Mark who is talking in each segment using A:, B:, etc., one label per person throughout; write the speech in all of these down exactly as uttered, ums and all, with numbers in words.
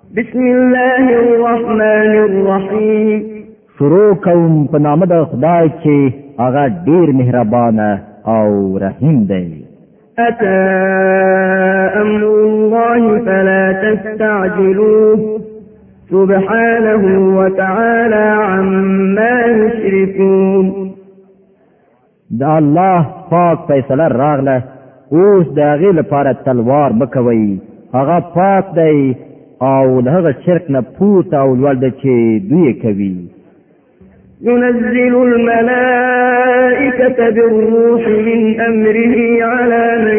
A: بسم الله الرحمن الرحیم.
B: شروع کوم په نام د خدای چې هغه ډیر مهربان او رحیم دی.
A: أتى أمر الله فلا تستعجلوه سبحانه وتعالى عما يشركون.
B: دا الله پاک فیصله راغله، اوس د هغې لپاره تلوار مکوئ، هغه پاک دی او له هغه شرک نه پورته او لوړ دی چې دوی کوي.
A: ينزل الملائكة بالروح من أمره على من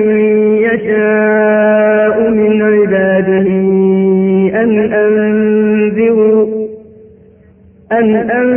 A: يشاء من عباده أن أنذروا أن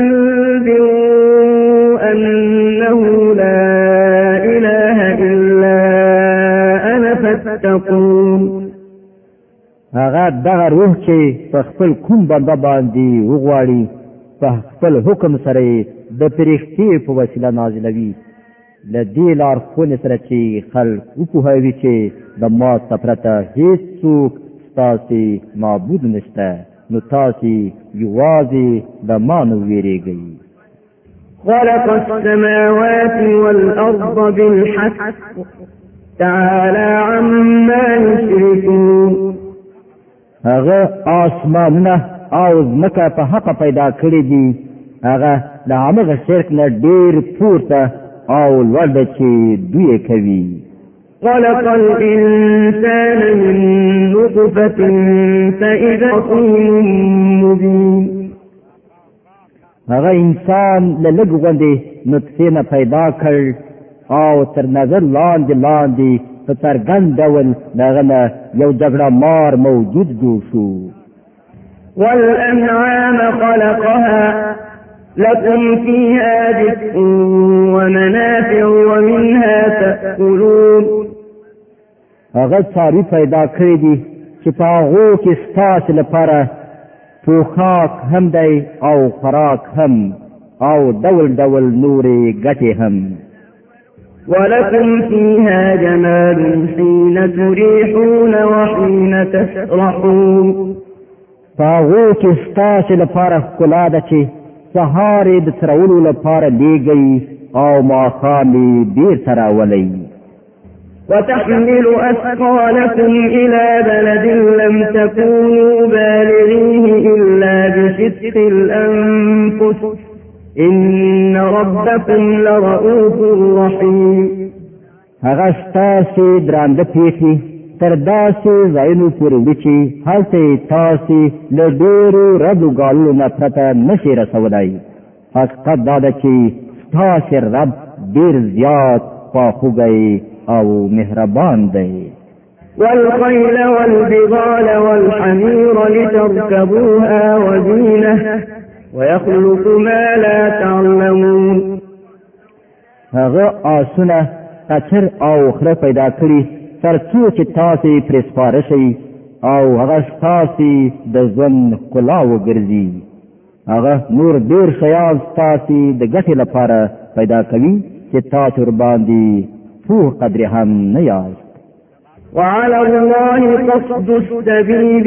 A: أنذروا أنه لا إله إلا أنا فاتقون.
B: هغه دغه روح چې په خپل کوم بنده باندې وغواړي په خپل حکم سره د فرښتې په وسیله نازلوي، له دې لارښوونې سره چې خلک وپوهوي چې د ما څخه پرته هېڅوک ستاسې معبود نشته، نو تاسې یوازې د ما نه ویرېږئ.
A: خلق السماوات والأرض بالحق تعالى عما يشركون.
B: هغه آسمانونه او ځمکه په حق پیدا کړی دي، هغه د همغه شرک نه ډیر پورته او لوړ دی چې دوی کوي.
A: خلق الإنسان من نطفة فإذا خصيم مبين.
B: هغه انسان له لږ غوندې نطفې نه پیدا کړ او تر نظر لاندې لاندې په څرګند ډول د هغه نه یو جګړه مار موجود جوړ شو.
A: والأنعام خلقها لكم فيها دفء ومنافع ومنها تأكلون.
B: هغه څاروي پیدا کړی دي چې په هغو کې ستاسې لپاره پوښاک هم دی او خوراک هم او ډول ډول نورې ګټې هم.
A: ولكم فيها جمال حين تريحون وحين تسرحون.
B: پاغو کې ستاسې لپاره ښکلا ده چې سهار یې د څرولو لپاره لیږئ او ماښام یې بېرته راولئ.
A: وتحمل أثقالكم إلى بلد لم تكونوا بالغيه إلا بشق الأنفس إن ربكم لرؤوف رحيم.
B: هغه ستاسې درانده پیښې تر داسې ځایونو پورې وړي چې هلته تاسې له ډېرو ردو ګاللو نه پرته نشئ رسولی. حقیقت دا ده چې ستاسې رب ډېر زیات خواخوږی او مهربان دی.
A: والخيل والبغال والحمير لتركبوها وزينة ويخلق ما لا تعلمون.
B: هغه آسونه قچر او خره پیدا کړي تر څو چې تاسې پرې سپاره شئ او هغه ستاسې د ژوند ښکلا وګرځي. هغه نور ډېر شیان ستاسې د ګټې لپاره پیدا کوي چې تاسې ورباندې پوه قدرې هم نه یاست.
A: وعلى الله قصد السبيل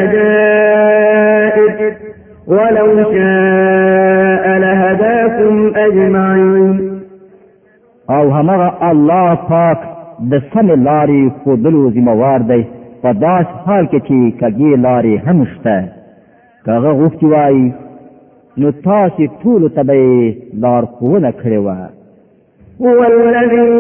A: وجائر ولو شاء لهداكم أجمعين.
B: او همغه الله پاک د سمې لارې ښودلو ذمهوار دی په داسې حال کې چې کږې لارې هم شته. که هغه غوښتي وای نو تاسې ټولو ته به یې لارښوونه کړې وه.
A: هو الذي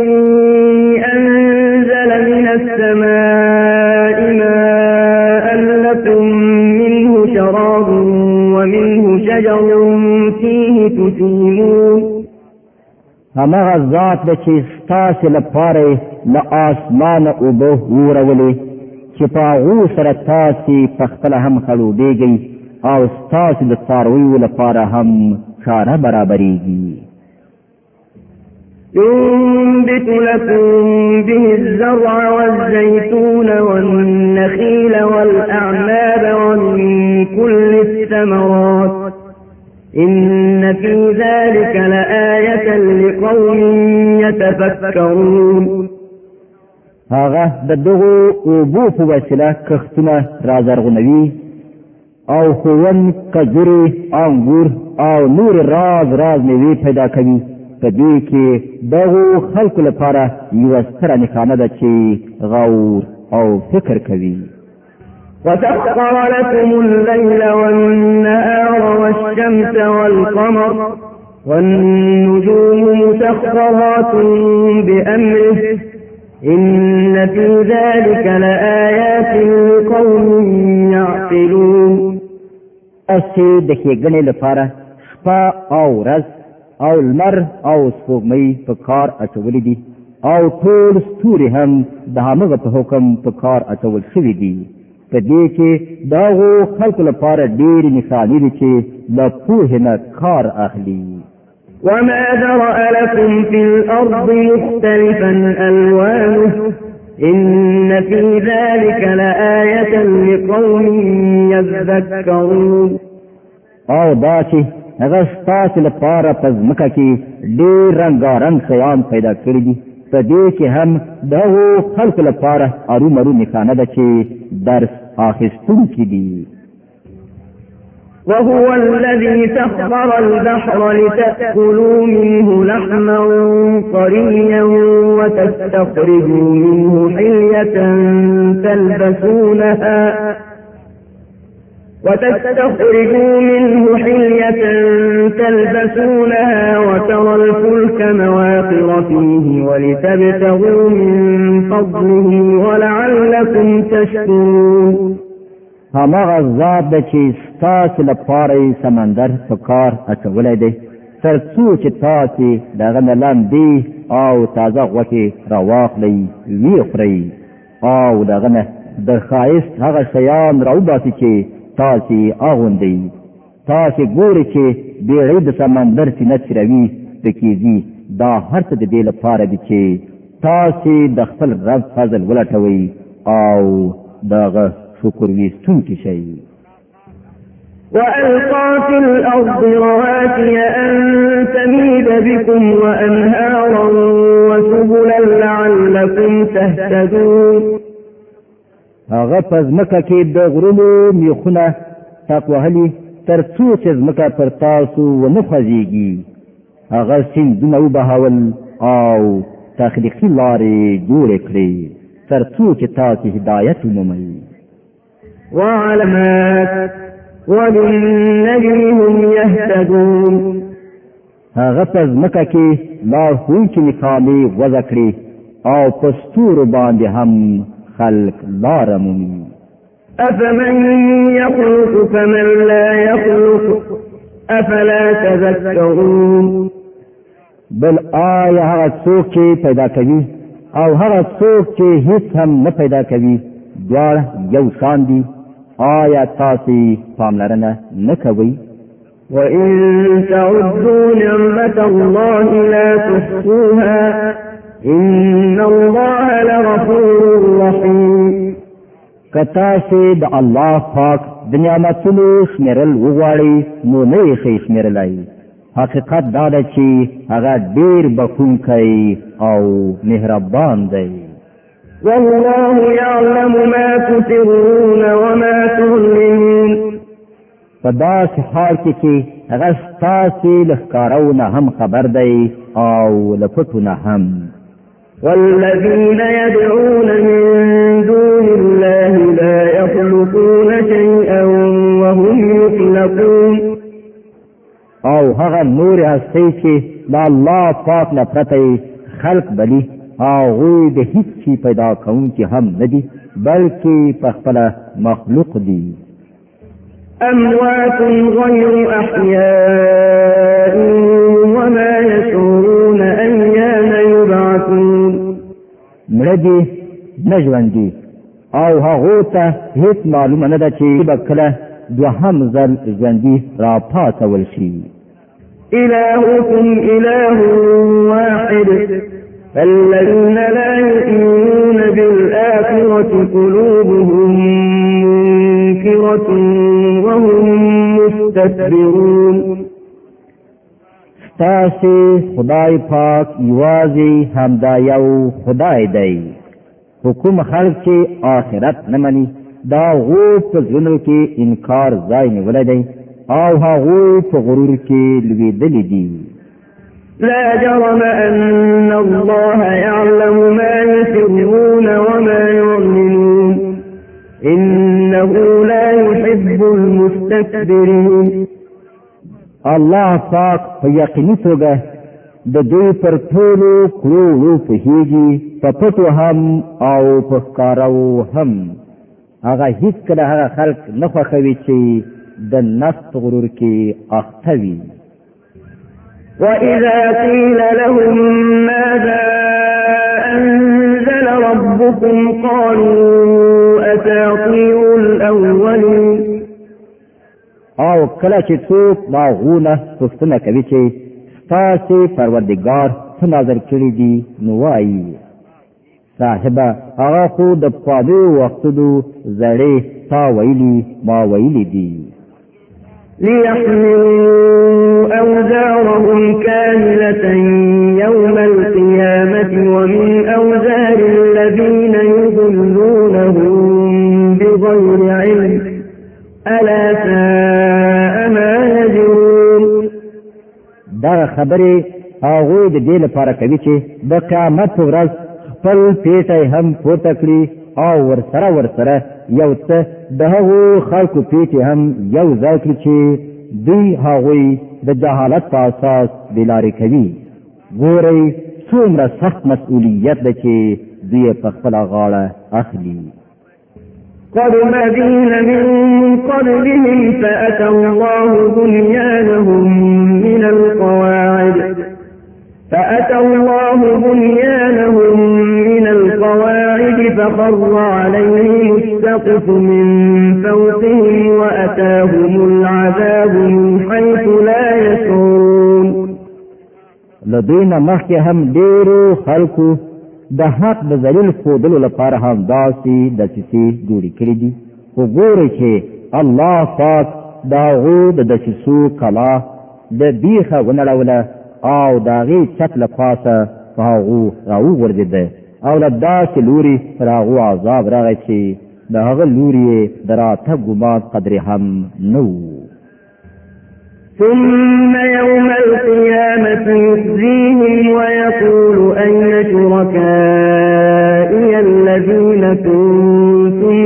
A: أنزل من السماء ماء لكم منه شراب ومنه شجر فيه تسيمون.
B: همغه ذات ده چې ستاسې لپاره له آسمانه اوبه وورولې چې په هغو سره تاسې پخپله هم خړوبېږئ او ستاسې د څارویو لپاره هم چاره برابرېږي.
A: ينبت لكم به الزرع والزيتون والنخيل والأعناب ومن كل الثمرات إن في ذلك لآية لقوم يتفكرون.
B: هغه د دغو اوبو په وسیله کښتونه رازرغونوي او هون کجوري انګور او نور راز راز میوې پیدا کوي په دې کې دغه خلکو لپاره یو ستره نښانه ده چې غور او فکر کوي.
A: وسخر لكم الليل والنهار والشمس والقمر والنجوم مسخرات بأمره إن في ذلك لآيات لقوم يعقلون.
B: اسی د ښېګڼې لپاره شپه او ورځ او لمر او سپوږمۍ په کار اچولې دي او ټول ستوري هم د همغه په حکم په کار اچول شوي دي. په دې کې دغو خلکو لپاره ډېرې نښانې دي چې له پوهې نه کار اخلي.
A: وما ذرأ لكم في الأرض مختلفا ألوانه إن في ذلك لآية لقوم يذكرون.
B: او دا چې هغه ستاسو لپاره په ځمکه کې ډېر رنګارنګ شیان پیدا کړي دي په دې کې هم دغو خلکو لپاره ارومرو نښانه ده چې درس اخیستونکي دي.
A: وهو الذي سخر البحر لتأكلوا منه لحما طريا وتستخرجوا منه حلية تلبسونها وتستخرجوا منه حلية تلبسونها وترى الفلك مواخر فيه ولتبتغوا من فضله ولعلكم تشكرون.
B: هماغه ذات ده چې ستاسو لپاره سمندر په کار اچولی دی تر څو چې تاسو دغه نه لاندې او تازه غوښې راواخلئ ویې خورئ او دغه نه د ښایست هغه شیان راوباسئ چې تاسو اغوندئ. تاسو ګورئ چې بیړۍ د سمندر سینه څیروي پکې ځي. دا هر څه د دې لپاره دي چې تاسو د خپل رب فضل ولټوئ او دغه شکر ویستونکي شئ.
A: وألقى في الأرض رواسي أن تميد بكم وأنهارا وسبلا لعلكم تهتدون.
B: هغه په ځمکه کې د غرونو میخونه ټاک وهلي تر څو چې ځمکه پر تاسو ونه خوځېږي. هغه سیندونه وبهول او تخلیقي لارې جوړې کړې تر څو چې تاسو هدایت ومومئ.
A: وعلامات وبالنجم هم يهتدون.
B: هغه په ځمکه کې لارښوونکي نښانې وضع کړې او په ستورو باندې هم خلق لاره مومي.
A: أفمن يخلق كمن لا يخلق أفلا تذكرون.
B: بل آیا هغه څوک چې پیدا کوي او هغه څوک چې هیڅ هم نه پیدا کوي دواړه یو شان دي؟ آیا تاسو پاملرنه نه کوئ؟
A: وَإِن تَعُدُّوا نِعْمَةَ اللَّهِ لَا تُحْصُوهَا إِنَّ اللَّهَ لَغَفُورٌ رَّحِيمٌ.
B: کتاسو د الله پاک د نعمتونو شمیرل وغواړئ نو نه یې شئ شمیرلی. حقیقت دا ده چې هغه ډېر بخښونکی او مهربان دی.
A: والله يعلم ما تسرون وما تعلنون.
B: په داسې حال کې چې هغه ستاسې له ښکارو نه هم خبر دی او له پټو نه هم.
A: والذين يدعون من دون الله لا يخلقون شيئا وهم يخلقون.
B: او هغه نور هستۍ چې د الله پاک نه پرته خلق بلی هغوی د هیڅ شي پیدا کوونکي هم نه دي بلکې په خپله مخلوق دي.
A: أموات غير أحياء وما يشعرون أيان يبعثون.
B: مړه دي نه ژوندي او هغو ته هیڅ معلومه نه ده چې به کله دوهم ځل ژوندي راپاڅول شي.
A: إلهكم إله واحد فالذين لا يؤمنون بالآخرة قلوبهم منكرة وهم مستكبرون.
B: ستاسې خدای پاک یوازې همدا یو خدای دی. حکم خلق چې آخرت نه مني دا غو په ځنو کې انکار ځای نیولای دی او هغه په غرور کې لویدلې دي.
A: لا جرم أن الله يعلم ما يسرون وما يعلنون إنه لا يحب المستكبرين.
B: الله پاک په یقیني توګه د دوی پر ټولو کړو په هیږي په پټو هم او په ښکارو هم. هغه هیڅ کله هغه خلق نه خوښوي چې د نفس غرور کې اخته وي.
A: وَإِذَا قِيلَ لَهُم مَّاذَا أَنزَلَ رَبُّكُمْ قَالُوا أَسَاطِيرُ الْأَوَّلِينَ.
B: او کله چې څوک ما غونه پوښتنه کوي چې تاسو پروردگار څه نظر کړی دی نو وایي صاحبه هغه خو د پادو وختو زړې تا ویلي ما ویلي دي.
A: ليحملوا أوزارهم كاملة يوم القيامة ومن أوزار الذين يضلونهم بغير علم ألا ساء ما يزرون.
B: دا خبره هغه د دې لپاره کوي چې د قیامت ورځ خپل پیټه هم پورته کړي او ورسره ورسره یو څه د هغو خلکو پیټه هم یو ځای کړي چې دوی هغوی د جهالت په اساس بلارې کوي. ګورئ څومره سخت مسؤلیت ده چې دوی په خپل غاړه اخلي.
A: قد مدين من قبلهم فأتى الله بنيانهم من القواعد فأتى الله بنيانهم من القواعد فخر عليهم السقف من فوقهم وأتاهم العذاب من حيث لا يشعرون.
B: لدينا مخکې هم ډېرو خلکو د حق د ذلیل ښودلو لپاره هم داسې دسیسې جوړې کړې دي. خو ګورئ چې الله پاک د هغو د دسیسو کلا د بیخه ونړوله او د هغې چت له پاسه په هغو راوغورځېده او له داسې لوري پر هغو عذاب راغی چې د هغه لوري یې د راتګ ګمان قدرې هم نه و.
A: ثم يوم القيامة يخزيهم ويقول أين شركائي الذين كنتم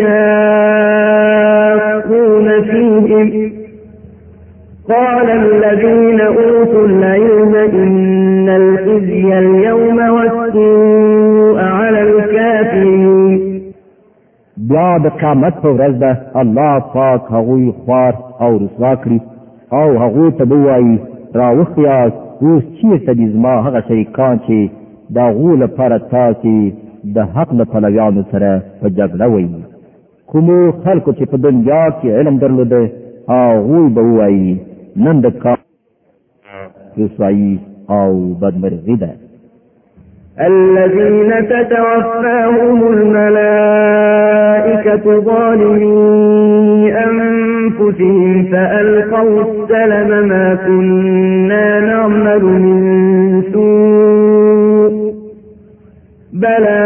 A: تشاقون فيهم قال الذين أوتوا العلم إن الخزي اليوم والسوء على الكافرين.
B: بیا د قیامت په ورځ ده الله پاک هغوی خوار او رسوا کړي او هغو ته به وایي راوخیاست اوس چېرته دي زما هغه شریکان چې د هغو لپاره تاسې د حق له پلویانو سره په جګړه وئ. کومو خلکو چې په دنیا کې علم درلوده هغوی به ووایي نن د کار رسوایي او بدمرغي ده.
A: الذين تتوفاهم الملائكة ظالمي أنفسهم فألقوا السلم ما كنا نعمل من سوء بلى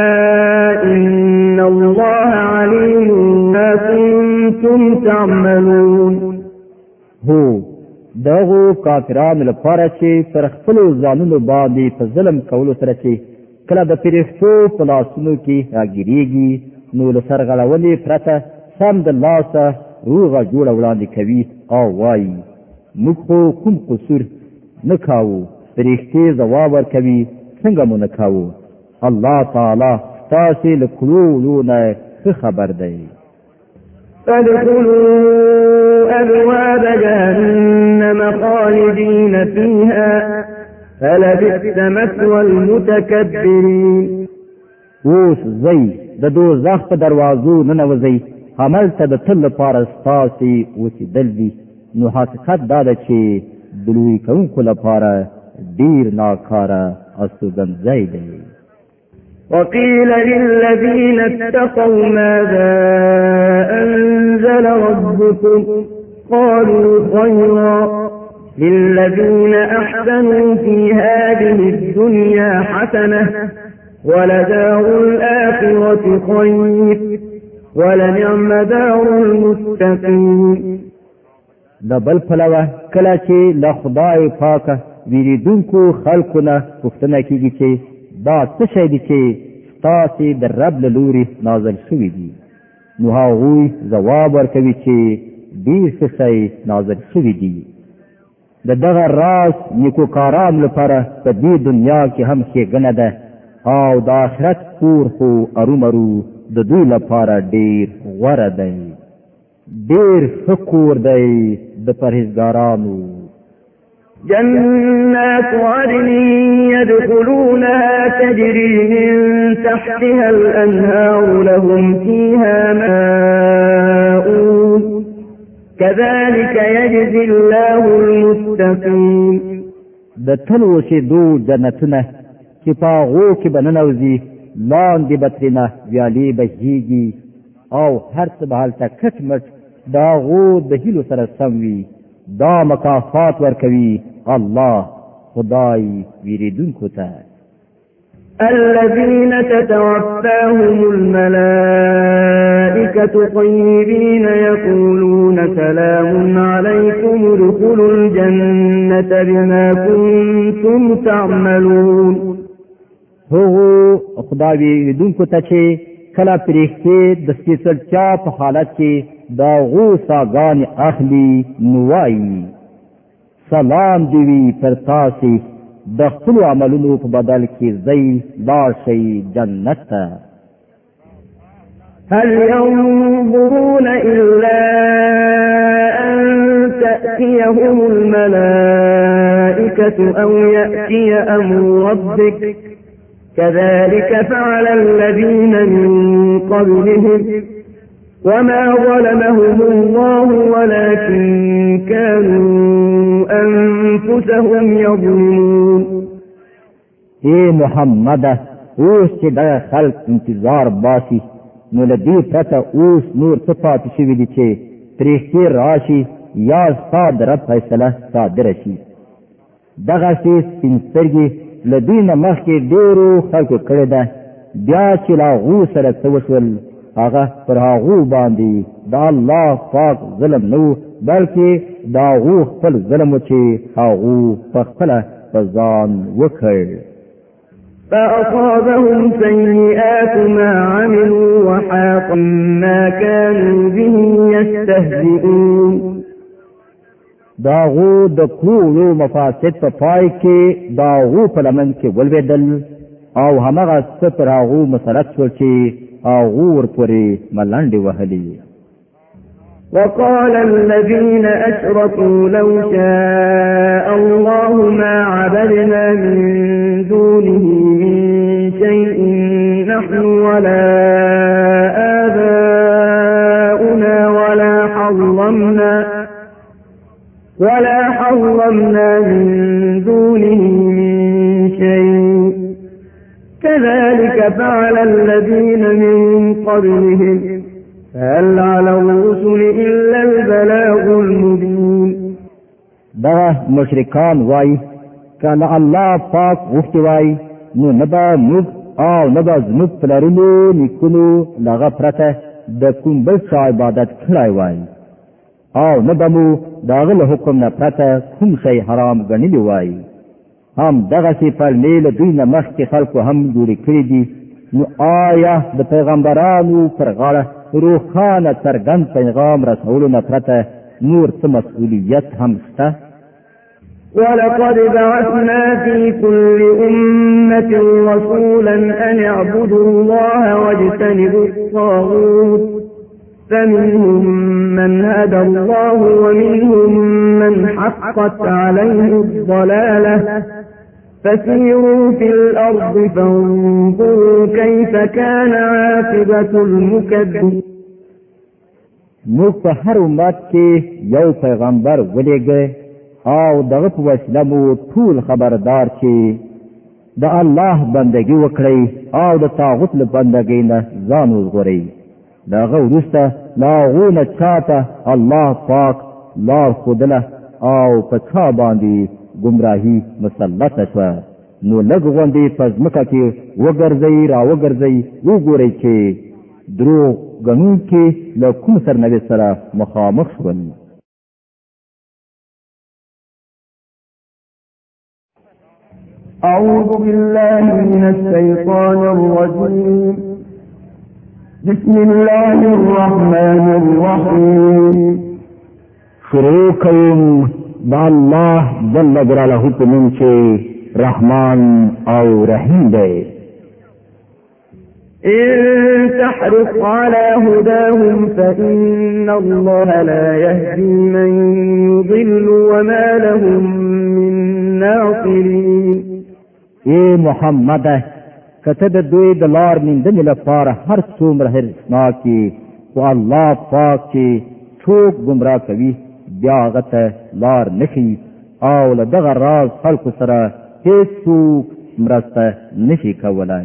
A: إن الله عليم ما كنتم تعملون.
B: هو دغه کافرانو لپاره چې پر خپل ځانونو باندې په ظلم کولو سره چې کله د فرښتو په لاسونو کې راګیریږي نو له سرغړونې پرته سم د لاسه روغه جوړه وړاندې کوي او وایي موږ خو کوم قصور نه کاوو. فرښتې ځواب ورکوي څنګه مو نه کاوو. الله تعالی تاسې له کړولو نه ښه خبر دی.
A: فادخلوا أبواب جهنم خالدين فيها فلبئس مثوى المتكبرين.
B: اوس زئی د دوزخ په دروازو ننوځئ هملته د تل لپاره ستاسې اوسېدل دي. نو حقیقت دا ده چې د لوی کوونکو لپاره ډېر ناکاره استوګنځی دی.
A: وقيل للذين اتقوا ماذا أنزل ربكم قالوا خيرا للذين أحسنوا في هذه الدنيا حسنة ولدار الآخرة خير ولنعم دار المتقين.
B: د بل پلوه کله چې له خدای پاکه ویریدونکو خلقونه پوښتنه کیږي چې دا څه شی دی چې ستاسې د رب له لوري نازل شوي دي، نو هغوی ځواب ورکوي چې ډېر ښه شی نازل شوي دي. د دغه راز نیکوکارانو لپاره په دې دنیا کې هم ښېګڼه ده او د آخرت کور خو ارومرو د دوی لپاره ډېر غوره دی. ډېر ښه کور دی د پرهیزګارانو.
A: جنات عدن يدخلونها تجري من تحتها الأنهار لهم فيها ماء كذلك يجزي الله المتقين.
B: د تل اوسېدو جنتونه چې په هغو کې به ننوځي، لاندې به ترېنه ویالې بهیږي او هر څه به هلته کټ مټ د هغو د هیلو سره سم وي. دا مکافات ورکوي الله خدای ویریدونکو ته.
A: الذين تتوفاهم الملائكة طيبين يقولون سلام عليكم ادخلوا الجنة بما كنتم تعملون.
B: هغو خدای ویریدونکو ته چې کله پرېښتې د سپېڅلتیا په حالت کې د هغو ساګانې اخلي نو وایي سلام دی وي پر تاسې د خپلو عملونو په بدل کې ځئ لاړ شئ جنت ته.
A: هل ينظرون إلا أن تأتيهم الملائكة أو يأتي أمر ربك كذلك فعل الذين من قبلهم وما ظلمهم الله ولكن كانوا أنفسهم يظلمون.
B: اے محمد اوس چې د خلق انتظار باسي نو لدې پرته اوس نور څه پاتې شوي دي چې پرېښتې راشي یا ستا د رب فیصله صادره شي. دغسې سپین سترګې له دوی نه مخکې ډېرو خلکو کړې ده، بیا چې له هغو سره څه وشول هغه پر هغو باندې د الله پاک ظلم نه و، بلکې د هغو خپل ظلم و چې هغو په خپله په ځان وکړ.
A: فأصابهم سيئات ما عملوا وحاق ما كانوا به يستهزئون.
B: داغو د کړو مفاسد په پای کې داغو په لمن کې ولوېدل او همغه څه پر هغو مسلط شول چې هغو ورپورې ملنډې وهلې.
A: وقال الذين أشركوا لو شاء الله ما عبدنا من دونه من شيء نحن ولا آباؤنا ولا حرمنا ولا حرمنا من دونه من شيء كذلك فعل الذين من قبلهم فهل على الرسل إلا البلاغ المبين.
B: دا مشرکان وای کله الله پاک وخت وای نو نبا موږ او نبا زموږ پلرونو نیکونو لغه پرته د کوم بل څه عبادت کړای وای او نبا مو داغه له حکم نه پرته کوم شی حرام ګڼلی وای. هم دغه سي پر نیل دوی نه مخکې خلکو هم جوړ کړی دي. نو آیا د پیغمبرانو پر غاړه روخانه څرګند پیغام رسولو نه پرته نور څه مسؤلیت هم شته؟
A: ولقد بعثنا في كل أمة رسولا أن اعبدوا الله واجتنبوا الطاغوت فمنهم من هدى الله ومنهم من حقت عليه الضلالة فسيروا في الأرض فانظروا كيف كان عاقبة المكذبين.
B: موږ په هر امت کې یو پیغمبر ولېږه او دغه په وسیله مو ټول خبردار چې د الله بندګي وکړئ او د طاغوت له بندګۍ نه ځان وژغورئ. دغه وروسته له هغو نه چاته الله پاک لار ښودله او په چا باندې گمراهی مسلطه شوه نو لږ غوندې په ځمکه کې وګرځئ را وګرځئ وګورئ چې دروغ ګڼونکي له کوم سرنوي سره مخامخ شول.
A: أعوذ بالله من الشيطان الرجيم. بسم الله الرحمن الرحيم.
B: شروع کوم د الله جل جلاله په نوم چې رحمان او رحیم دی.
A: إن تحرص على هداهم فإن الله لا يهدي من يضل وما لهم من ناصرين.
B: اے محمد کته د دوی د لار نیندنې لپاره هر څومره هرڅناک او الله پاک چې څوک گمراه کوي بیا غته لار نشي او له دغه راز خلکو سره هیڅوک مرسته نشي کولای.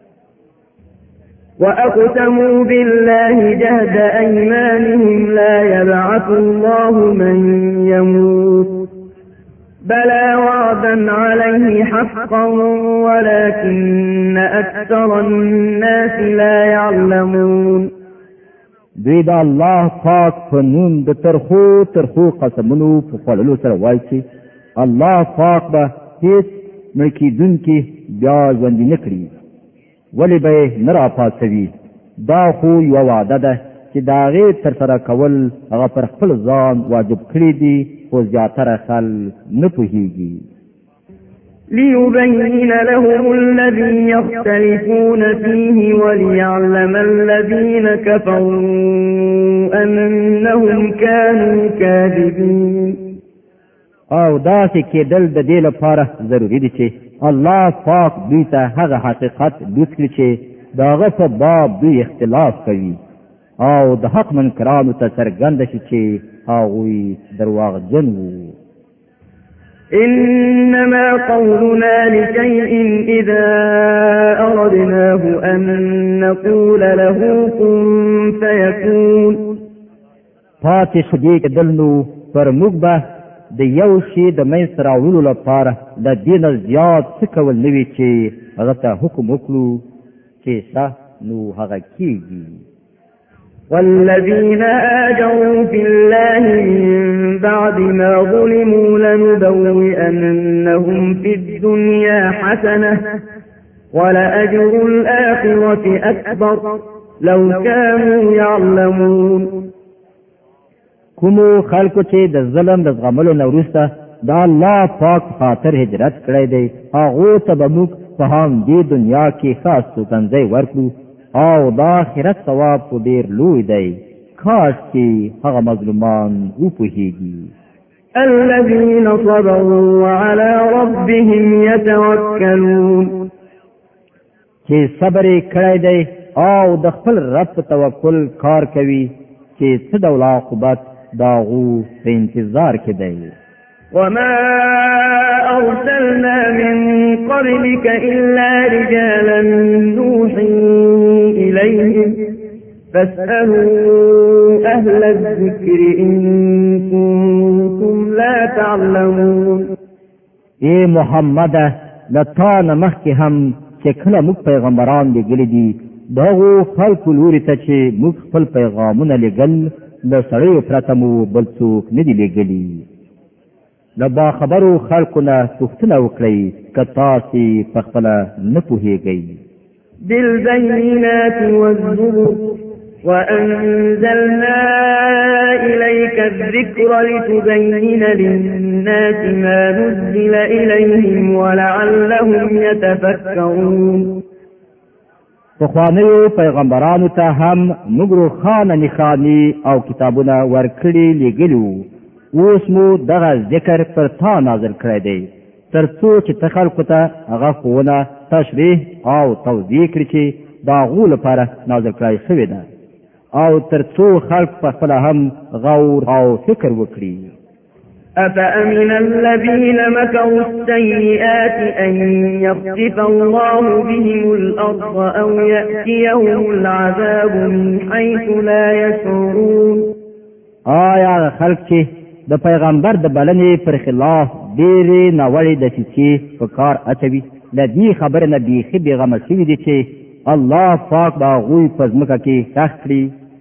A: وأقسموا بالله جهد أيمانهم لا يبعث الله من يموت بلى وعدا عليه حقا ولكن أكثر الناس لا يعلمون.
B: دوی د الله پاک په نوم د ترخو ترخو قسمونو په خوړلو سره وایي چې الله پاک به هیڅ مړ کېدونکي بیا ژوندي نه کړي، ولې به یې نه راپاڅوي. دا خو یوه وعده ده چې د هغې ترسره کول هغه پر خپل ځان واجب کړي دي، خو زیاتره خلک نه پوهېږي.
A: ليبين لهم الذي يختلفون فيه وليعلم الذين كفروا أنهم كانوا كاذبين.
B: او داسې کېدل د دې لپاره ضروري دي چې الله پاک دوی ته هغه حقیقت دوت کړي چې د هغه په باب دوی اختلاف کوي او د حق منکرانو ته څرګنده شي چې هغوی درواغجن وو.
A: إنما قولنا لشيء إذا أردناه أن نقول له كن فيكون.
B: پاتې شدې کېدل نو پر موږ به د یو شي د منځته راوړلو لپاره د دې نه زیات څه کول نه وي چې هغه ته حکم وکړو چې شه نو هغه کېږي.
A: والذين هاجروا في الله من بعد ما ظلموا لنبوئنهم في الدنيا حسنة ولأجر الآخرة أكبر لو كانوا يعلمون.
B: کومو خلکو چې د ظلم د زغملو نه وروسته د الله پاک خاطر هجرت کړی دی هغو ته به موږ په همدې دنیا کې خاص توکنځی ورکړو او د آخرت ثواب خو ډېر لوی دی. کاش چې هغه مظلومان وپوهېږي.
A: الذين صبروا وعلى ربهم يتوکلون.
B: چې صبر یې کړی دی او د خپل رب په توکل کار کوي چې څه ډول عاقبت د هغو په انتظار کې دی.
A: وما أرسلنا من قبلك إلا رجالا نوحي إليهم فاسألوا أهل الذكر إن كنتم لا تعلمون.
B: اے محمد لتا نه مخکې هم چې کله موږ پیغمبران لېږلي دي دغو خلکو لوري ته چې موږ خپل پیغامونه لېږل له سړیو پرته مو بل څوک نه دي لېږلي. له باخبرو خلکو نه پوښتنه وکړئ که تاسې پخپله نه پوهېږئ.
A: بالبينات والزبر وأنزلنا إليك الذكر لتبين للناس ما نزل إليهم ولعلهم يتفكرون.
B: پخوانیو پیغمبرانو ته هم موږ روښانه نښانې او کتابونه ورکړي لېږلي. اوس مو دغه ذکر پر تا نازل کړی دی تر څو چې ته خلکو ته هغه ښوونه تشریح او توضیح کړي چې د هغو لپاره نازل کړی شوې ده او تر څو خلک پخپله هم غور او فکر وکړي.
A: أفأمن الذين مكروا السيئات أن يخسف الله بهم الأرض أو يأتيهم العذاب من حيث لا يشعرون.
B: آیا خلک چې د پیغمبر د بلنې پر خلاف ډېرې ناوړې دسیسې په کار اچوي له دې خبرې نه بیخي بېغمه شوي دي چې الله پاک به هغوی په ځمکه کې ښخ کړي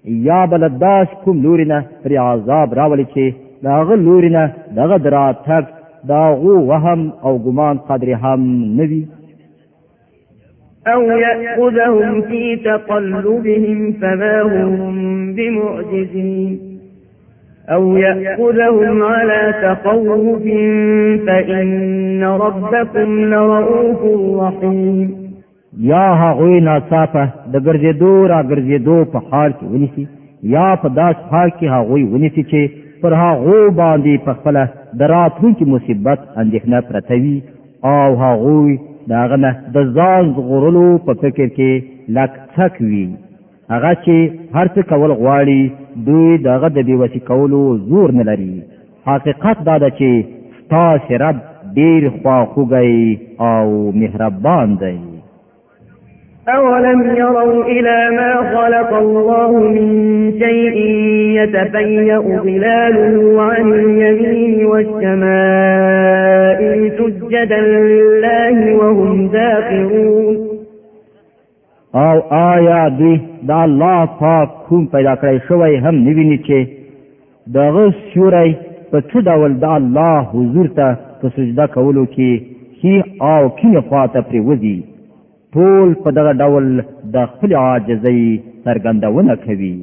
B: یا بل داس کوم لوري نه پر عذاب راولي چې داغه لوري نه دغه دراتک داغو وهم او ګمان قدر هم نوي
A: أو يأخذهم في تقلبهم فما هم بمعجزين أو يأخذهم على تخوف فإن ربكم لرؤوف رحيم
B: یا هغوی ناڅاپه د ګرځېدو را ګرځېدو په حال کې ونیسي یا په داس حال کې هغوی ونیسي چې پر هغو باندې په خپله د راتلونکي مصیبت اندېښنه پرته وي او هغوی د هغه نه د ځان ژغورلو په فکر کې لک څک وي هغه چې هر څه کول غواړي دوی د هغه د بېوسي کولو زور نه لري حقیقت دا ده چې ستاسې رب ډېر خواخوږی او مهربان دی
A: أولم يروا إلى ما خلق الله من شيء يتفيأ ظلاله عن اليمين والشمائل سجدا لله وهم داخرون
B: او آیا دوی دا الله پاک کوم پیدا کړی شوی هم نویني چې دغه سیوری په څه ډول د الله حضور ته په سجده کولو کې ښي او کیڼې خواته پرېوځي ټول په دغه ډول د خپل عاجزۍ څرګندونه کوي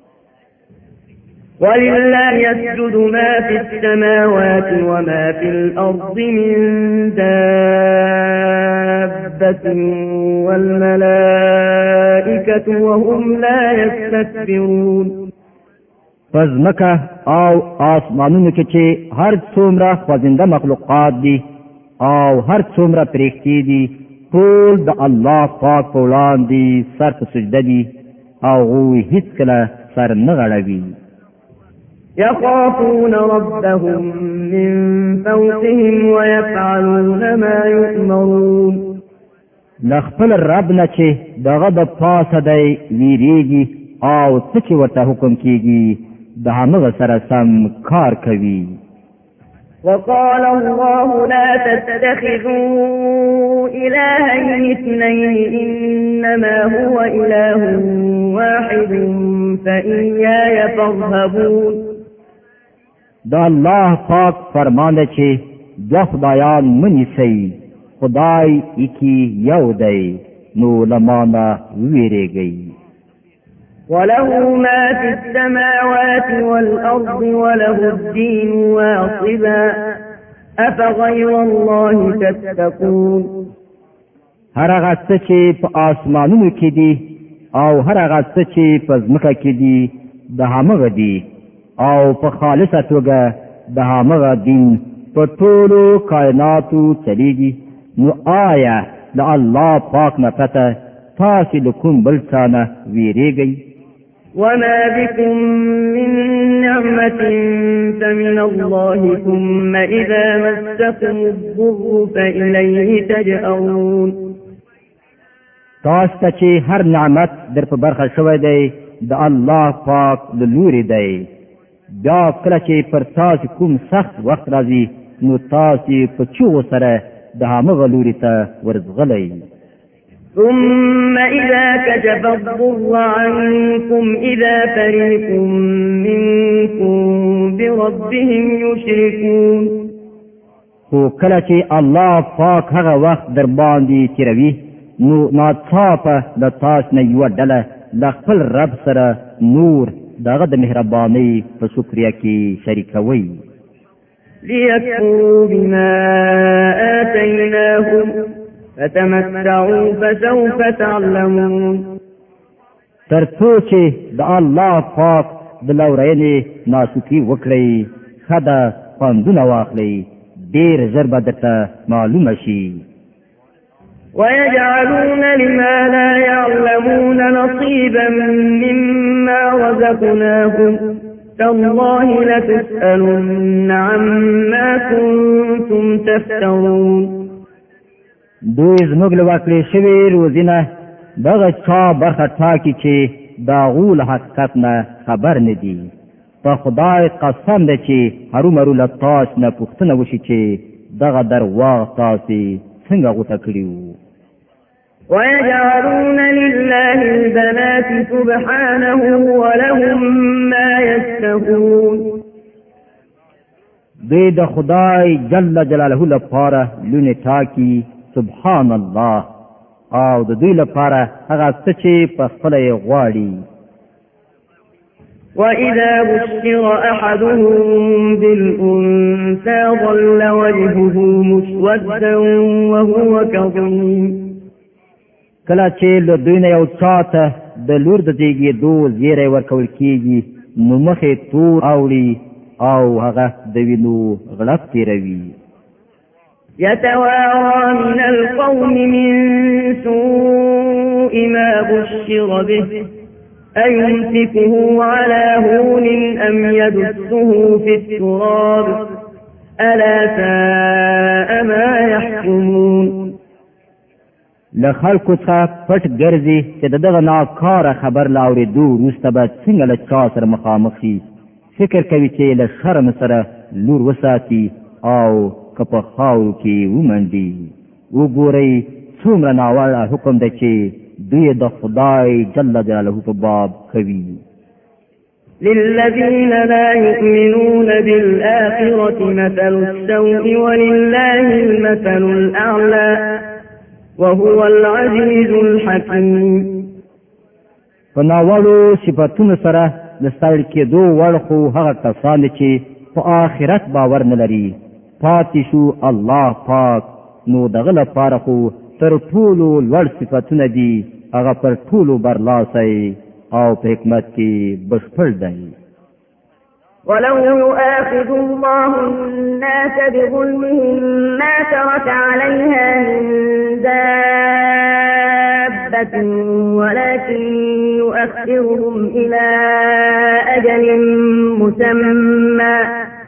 A: ولله يسجد ما في السماوات وما في الأرض من دابة والملائكة وهم لا يستكبرون
B: پزمکه او آسمانونو کې چې هر څومره خوځنده مخلوقات دي او هر څومره پرېښتې دي ټول د الله پاک په وړاندې سر په سجده دي او هغوی هېڅکله سر نه غړوي
A: يخافون ربهم من فوقهم ويفعلون ما يؤمرون
B: لخپل رب نه چې دغه د پاسه دی ویریږي او څه چې ورته حکم کیږي د همغه سره سم کار کوي
A: وقال الله لا تتخذوا إلهين اثنين إنما هو إله واحد فإياي فارهبون
B: دا الله پاک فرمانده چې دو خدایان منیسئ خدای یکی یو دی نو لمانه ویریږئ
A: وله ما في السماوات والأرض وله الدين واصبا أفغير الله تتقون
B: هر هغه څه چې په آسمانونو کې دي او هر هغه څه چې په ځمکه کې دي د همغه دي او په خالصه توګه د همغه دین په ټولو کائناتو چلیږي نو آیا د الله پاک نه پته تاسې د کوم بل څه نه ویریږئ
A: وما بكم من نعمة فمن الله ثم إذا مسكم الضر فإليه تجأرون
B: تاسو ته چې هر نعمت در په برخه شوی دی د الله پاک له لوري دی بیا کله چې پر تاسو کوم سخت وخت راځي نو تاسو په چیغو سره د همغه لوري ته ورځغلی
A: ثم إذا كشف الضر عنكم إذا فريق منكم بربهم يشركون
B: خو کله چې الله پاک هغه وخت در باندې تیروي نو ناڅاپه د تاسو نه یوه ډله د خپل رب سره نور دغه د مهربانۍ په شکریه کې شریکوي
A: ليكفروا بما آتيناهم فتمتعوا فسوف تعلمون
B: تر څو چې د الله پاک د لورینې ناشکري وکړئ ښه ده خوندونه واخلئ ډېر ژر به درته معلومه شي
A: ويجعلون لما لا يعلمون نصيبا مما رزقناهم تالله لتسألن عما كنتم تفترون
B: دوی زموږ له ورکړې شوې روزي نه دغه چا برخه ټاکي چې د هغو له حقیقت نه خبر نه دي په خدای قسم دی چې هرومرو له تاسو نه پوښتنه وشي چې دغه درواغ تاسې څنګه غوټه کړي وو
A: ويجعلون لله البنات سبحانه ولهم ما يشتهون
B: دوی د خدای جل جلاله لپاره لونه ټاکی سبحان الله او د دوی لپاره هغه څه چې په خپل یې غواړي.
A: وَإِذَا بُشِّرَ أَحَدُهُم بِالْأُنثَىٰ ظَلَّ وَجْهُهُ مُسْوَدًّا وَهُوَ كَظِيمٌ
B: کله چې له دوی نه یو چاته د لور د زیږېدو زیری ورکول کېږي نو مخ یې تور اوړي او هغه د وینو غړپ تېروي.
A: يتوارى من القوم من سوء ما بشر به أيمسكه على هون أم يدسه في التراب ألا ساء ما يحكمون.
B: لخلقو څخه پټ ګرځي چې دغه ناکاره خبر لاورېدو وروسته به څنګه له چا سره مخامخ شي. فکر کوي چې له شرم سره لور وساتي او که په خاورو کې ومنډي. وګورئ څومره ناوړه حکم دی چې دوی د خدای جل جلاله په باب کوي.
A: للذين لا يؤمنون بالآخرة مثل السوء ولله المثل الأعلى وهو العزيز الحكيم.
B: په ناوړو صفتونو سره د ستایل کېدو وړ خو هغه کسان دي چې په آخرت باور نه لري. پاتې شو الله پاک نو دغه لپاره خو تر ټولو لوړ صفتونه دي. هغه پر ټولو برلاسی او په حکمت کې بشپړ دی.
C: ولو يؤاخذ الله الناس بظلمهم ما ترك عليها من دابة ولكن يؤخرهم إلى أجل مسمى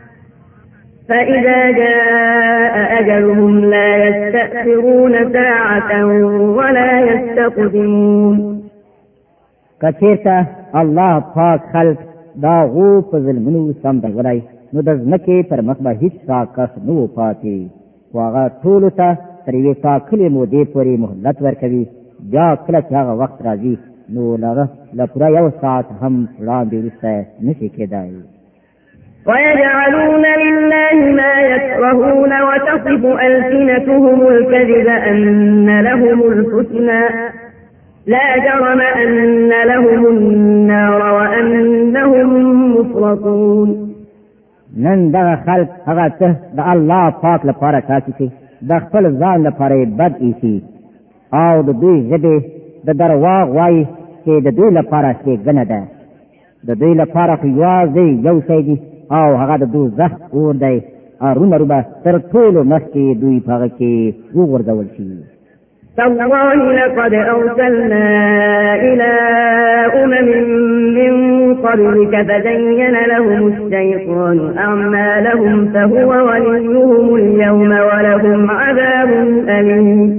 C: فإذا جاء أجلهم لا يستأخرون ساعة ولا يستقدمون.
D: کچیرته الله پاک خلق دا غو په ظلمونو سم دغړی نو د ځمکې پر مخ به هیڅ ساکس نو پاتې. خو هغه ټولو ته تر یوې ټاکلې مودې پورې مهلت ورکوي. بیا کله چې هغه وخت راځي نو هغه له پوره یو ساعت هم وړاندې وروسته نشي کېدای.
A: ويجعلون لله ما يكرهون وتصف ألسنتهم الكذب أن لهم الحسنى لا جرم أن لهم النار وأنهم مفرطون.
D: نن دغه خلق هغه ته د الله پاک لپاره کافي چې د خپل ځان لپاره بد ایسي او د دوی ژبې د درواغ وایي چې د دوی لپاره ښېګڼه ده. د دوی لپاره خو یوازې یو شی دی او هغه د دوزخ اور دی. ارومرو به تر ټولو مخکې دوی په هغه کې وغورځول شي.
A: تالله لقد أرسلنا إلى أمم من قبلك فزين لهم الشيطان أعمالهم فهو وليهم اليوم ولهم عذاب أليم.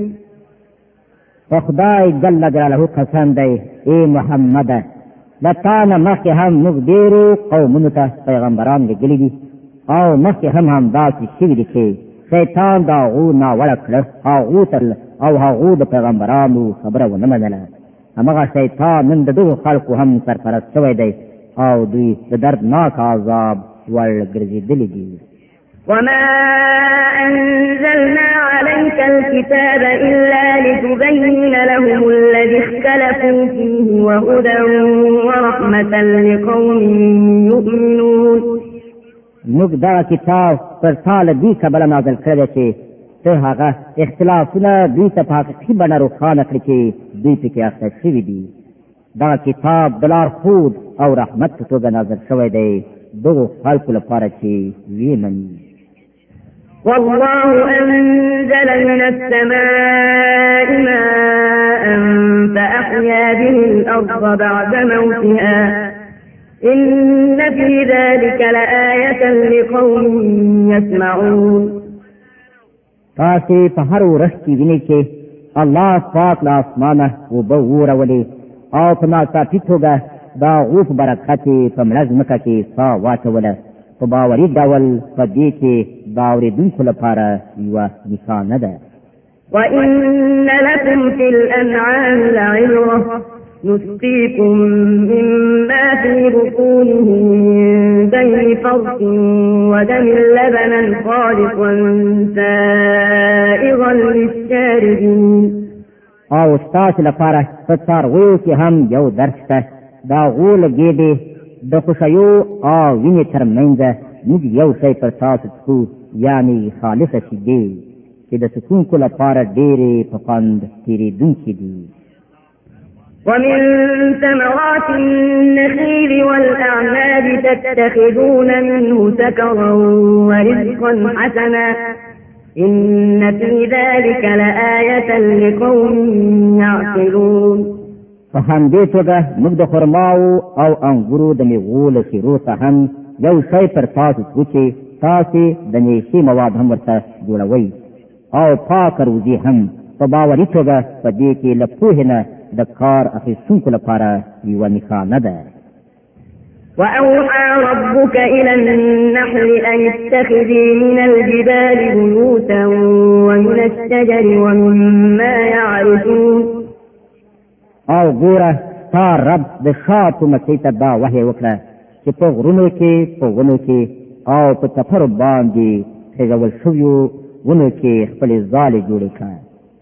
D: خدای جل جلاله قسم دی ای محمد لتانا مخی هم موږ ډیرو قومونو ته پیغمبران لګلي دي او مخی هم هم داسې شوي دي چې شیطان دا غو ناوړه کړه هغو ته او هغو د پیغمبرانو خبره ونه منله. همغه شیطان نن د دغو خلکو هم سرپرست شوی دی او دوی د دردناک عذاب وړ ګرځېدلي دي.
C: وما أنزلنا عليك الكتاب إلا لتبين لهم الذي اختلفوا فيه وهدى ورحمة لقوم يؤمنون.
D: موږ دا کتاب پر تاله دې کبله نازل کړی چې ته هغه اختلافونه دوی ته په حقیقي بڼه روښانه کړي چې دوی پکې اخته شوي دي. دا کتاب د لارښود او رحمت په توګه نازل شوی دی دغو خلکو لپاره چې ویې مني.
A: والله أنزل من السماء ماء فأحيا به الأرض بعد موتها إن في ذلك لآية لقوم يسمعون.
D: تاسې په هر ورځ کې وینئ چې الله پاک له اسمانه اوبه وورولې او په ناڅاپي توګه د هغو په برکت یې په مړه ځمکه کې ساه واچوله. په باوري ډول په دې کې د اورېدونکو لپاره یوه نښانه ده.
C: وإن لكم في الأنعام لعبرة نسقيكم مما في بطونه من بين فرث ودم لبنا خالصا سائغا للشاربين.
D: او ستاسو لپاره په څارویو کې هم یو درس شته. دا غول ګېډې د خوښیو او وینې تر منځه موږ یو شی پر تاسو څکو، یعنې خالصه شیدې چې د څکونکو لپاره ډېرې په خوند تېرېدونکې دي.
C: ومن ثمرات النخيل والأعناب تتخذون منه سكرا ورزقا حسنا إن في ذلك لآية لقوم يعقلون.
D: په همدې توګه موږ د خرماو او انګورو د میوو له شیرو څخه هم یو شی پر تاسو څکو چې تاسې د نېشې مواد هم ورته جوړوئ او پاکه روزي هم په باوري توګه په دې کې له پوهې نه د کار اخیستونکو لپاره یوه نښانه ده.
C: وأوحى ربك إلى النحل أن اتخذي من الجبال بيوتا ومن الشجر ومما يعرشون.
D: او ګوره تا رب د شاتو مچۍ ته دا وحی وکړه چې په غرونو کې په ونو کې او په تپرو باندې خېږول شویو ونو کې خپلې ځالې جوړې کړه.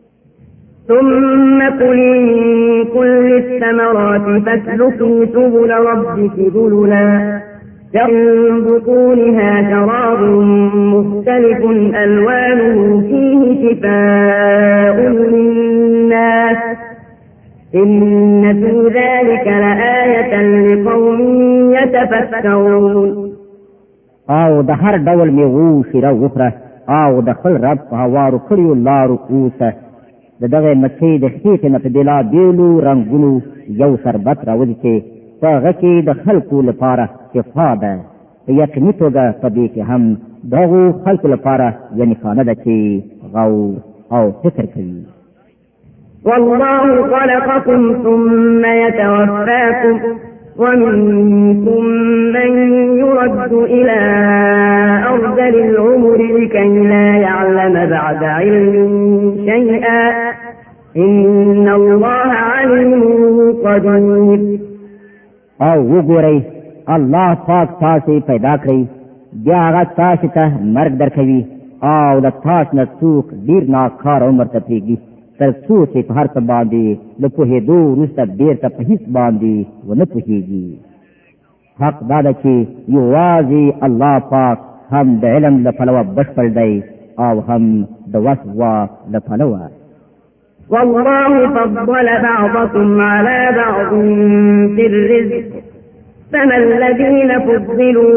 C: ثم كلي من كل الثمرات فاسلكي سبل ربك ذللا من بطونها شراب مختلف ألوانه فيه شفاء للناس إن في ذلك لآية لقوم يتفكرون.
D: او د هر ډول میوو شیره وخوره او د خپل رب په هوارو کړیو لارو اوسه. د دغه مچۍ د خېټې نه په بېلابېلو رنګونو یو شربت راوځي چې په هغه کې د خلکو لپاره شفا ده. په یقیني توګه په دې کې هم دغو خلکو لپاره یوه نښانه ده چې غور او فکر کوي.
C: والله خلقكم ثم يتوفاكم ومنكم من يرد إلى أرذل العمر لكي لا يعلم بعد علم شيئا إن الله عليم قدير.
D: او وګورئ الله پاک تاسې پیدا کړئ، بیا هغه تاسې ته مرګ درکوي او د تاسو نه څوک ډېر ناکاره عمر ته پرېږدي تر څو چې په هر څه باندې له پوهېدو وروسته بېرته په هېڅ باندې ونه پوهېږي. حق دا ده چې یوازې الله پاک هم د علم له پلوه بشپړ دی او هم د وس واک له پلوه.
C: والله فضل بعضكم على بعض في الرزق فما الذين فضلوا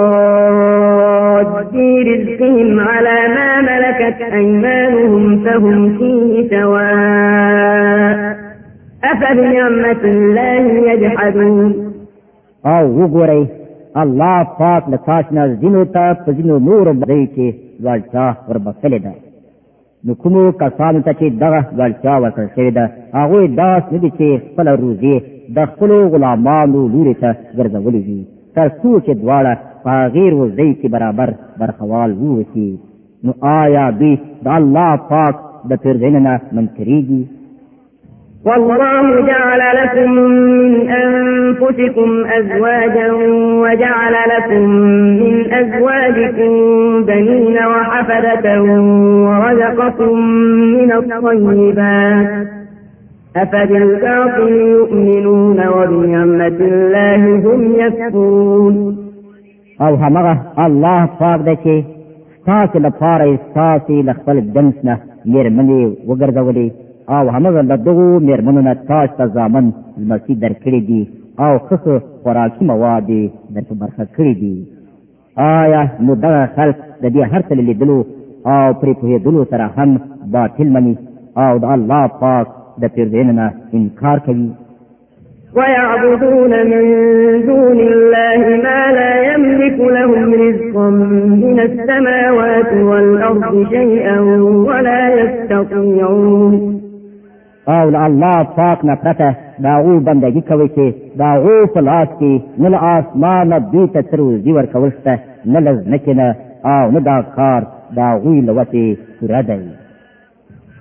C: براد رزقهم على ما ملكت أيمانهم فهم فيه سواء أفبنعمة الله يجحدون.
D: او وګورئ الله پاک له تاسو نه ځینو ته په ځینو نورو باندې کې ورچا وربخښلې ده. نو کومو کسانو ته چې دغه ورچا ورکړل شوې ده هغوی داسې نه دي چې خپله روزي د خپلو غلامانو لوري ته ګرځولې وي تر څو چې دواړه په هغې روزۍ کې برابر برخوال ووسي. نو آیا دوی د الله پاک د پیرزوینې نه منکرېږي؟
C: والله جعل لكم من أنفسكم أزواجا وجعل لكم من أزواجكم بنين وحفدة ورزقكم من الطيبات أفبالباطل يؤمنون وبنعمة الله هم يكفرون.
D: او همغه الله پاک دی چې ستاسې لپاره یې ستاسې له خپل جنس نه مېرمنې وګرځولې او همغه له دغو مېرمنو نه تاسو ته زامن لمسي درکړي دي او ښه ښه خوراکي مواد یې درته برخه کړي دي. آیا نو دغه خلک د دې هر څه له لیدلو او پرې پوهېدلو سره هم باطل مني او د الله پاک د پیرزوینې نه انکار کوي؟
C: ويعبدون من دون الله ما لا يملك لهم رزقا من السماوات والأرض شيئا ولا يستطيعون.
D: او له الله پاک نه پرته د هغو بندګي کوي چې د هغو په لاس کې نه له آسمانه دوی ته څه روزي ورکول شته نه له ځمکې نه او نه دا کار د هغوی له وسې پوره دی.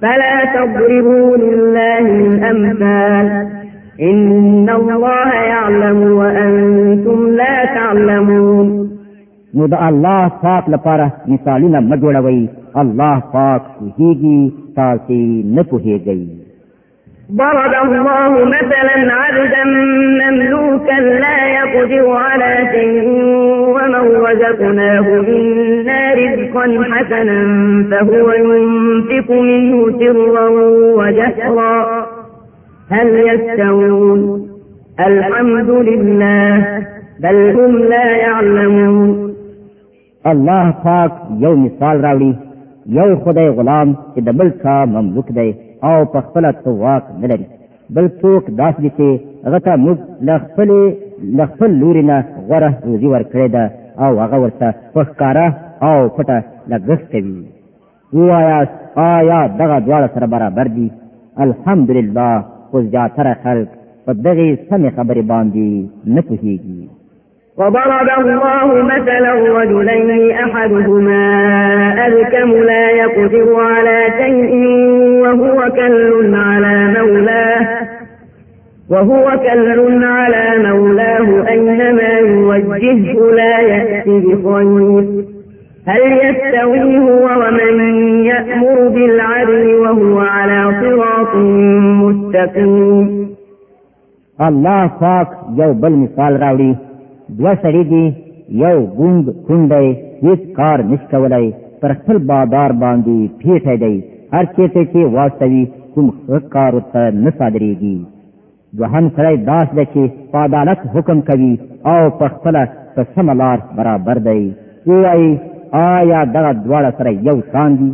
C: فلا تضربوا لله الأمثال إن الله يعلم وأنتم لا تعلمون.
D: نو د الله پاک لپاره مثالونه مه جوړوئ، الله پاک پوهیږي، تاسې نه پوهیږئ.
C: ضرب الله مثلا عبدا مملوكا لا يقدر على شيء ومن رزقناه منا رزقا حسنا فهو ينفق منه سرا وجهرا هل يستوون الحمد لله بل هم لا يعلمون.
D: الله پاک یو مثال راوړي، یو خدای غلام چې د بل چا مملوک دی او په خپله څه واک نه لري، بل څوک داسې دي چې هغه ته موږ له خپلې له خپل لوري نه غوره روزي ورکړې ده او هغه ورته په ښکاره او پټه لګښت کوي. ووایاست آیا دغه دواړه سره برابر دي؟ الحمدلله، خو زیاتره خلک په دغې سمې خبرې باندې نه پوهېږي.
C: وضرب الله مثلا رجلين أحدهما أبكم لا يقدر على شيء وهو كل على مولاه وهو كل على مولاه أينما يوجهه لا يأتي بخير هل يستوي هو ومن يأمر بالعدل وهو على صراط مستقيم.
D: الله پاک یو بل مثال راوړي، دوه سړي دي، یو ګونګ کونډی هېڅ کار نشي کولی، پر خپل بادار باندې پیټی دی، هر چېرته چې واستوي کوم ښه کار ورته نه صادرېږي. دوهم سړی داسې دی چې په عدالت حکم کوي او په خپله په سمه لار برابر دی. ووایي آیا دغه دواړه سره یو شان دي؟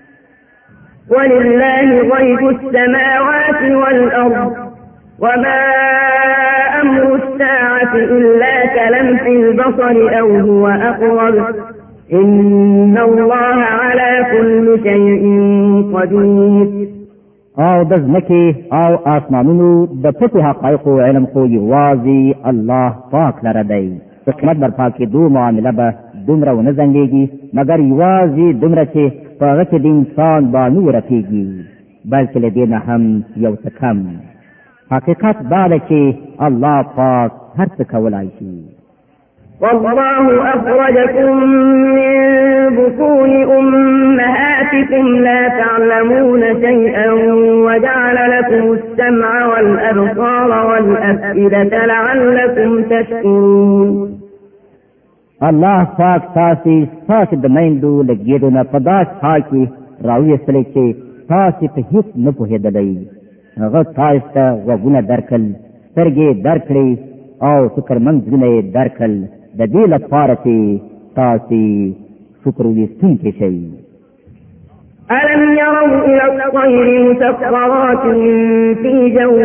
C: ولله غیب السماوات والأرض وما أمر الساعة إلا كلمح البصر أو هو أقرب إن الله على كل شيء قدير.
D: او د ځمکې او آسمانونو د پټو حقایقو علم خو یوازې الله پاک لره دی. په قیمت برپا کېدو معامله به دومره ونه ځنډېږي، مګر یوازې دومره چې په هغه کې د انسان بانو ورپېږي، بلکې له دې نه هم یو څه کم. حقیقت دا ده چې الله پاک هر څه کولای شي.
C: والله أخرجكم من بطون أمهاتكم لا تعلمون شيئا وجعل لكم السمع والأبصار والأفئدة لعلكم تشكرون.
D: الله پاک تاسې ستاسې د میندو له ګېډو نه په داسې حال کې راویستلی چې تاسې په هېڅ نه پوهېدلی. هغه تاسو ته غوږونه درکړل، سترګې درکړې او فکرمند زړونه یې درکړل، د دې لپاره چې تاسې شکر ویستونکي شئ.
C: ألم يروا إلى الطير مسخرات في جو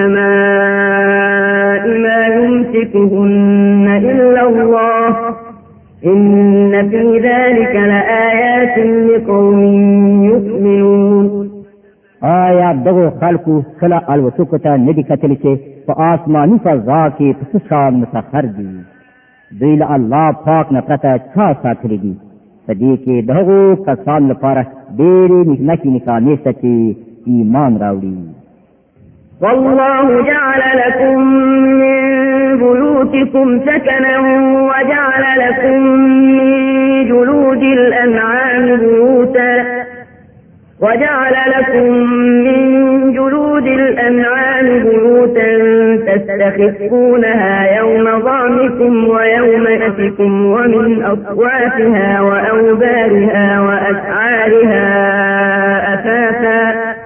C: السماء ما يمسكهن إلا الله إن في ذلك لآيات لقوم يؤمنون.
D: آیا دغو خلکو کله الوتکو ته نه دي کتلي چې په آسماني فضا کې په څه شان مسخر دي؟ دوی له الله پاک نه پرته چا ساتلي دي؟ په دې کې د هغو کسانو لپاره ډېرې نښې نښانې شته چې ایمان راوړي.
C: والله جعل لكم من بيوتكم سكنا وجعل لكم من جلود الأنعام بيوتا وجعل لكم من جلود الأنعام بيوتا تستخفونها يوم ظعنكم ويوم أتكم ومن أصواتها وأوبارها وأسعارها أثاثا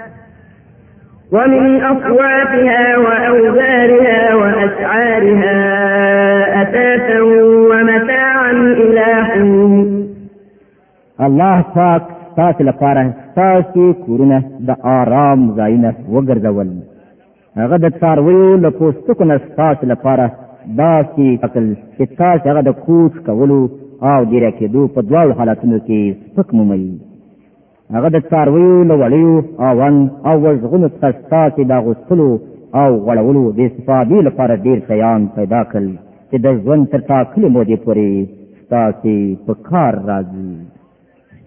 C: ومن أصواتها وأوبارها وأسعارها أثاثا ومتاعا إلى حين.
D: الله پاک ستاسو لپاره ستاسو کورونه د آرام ځایونه وګرځول. هغه د څارویو له پوستکو نه ستاسو لپاره داسې عقل چې تاسو هغه د کوچ کولو او ډیره کېدو په دواړو حالتونو کې سپک مومئ. هغه د څارویو له وړیو اون او وزغونو څخه ستاسې د اغوستلو او غوړولو د استفادې لپاره ډېر شیان پیدا کړل چې د ژوند تر ټاکلې مودې پورې ستاسې په کار راځي.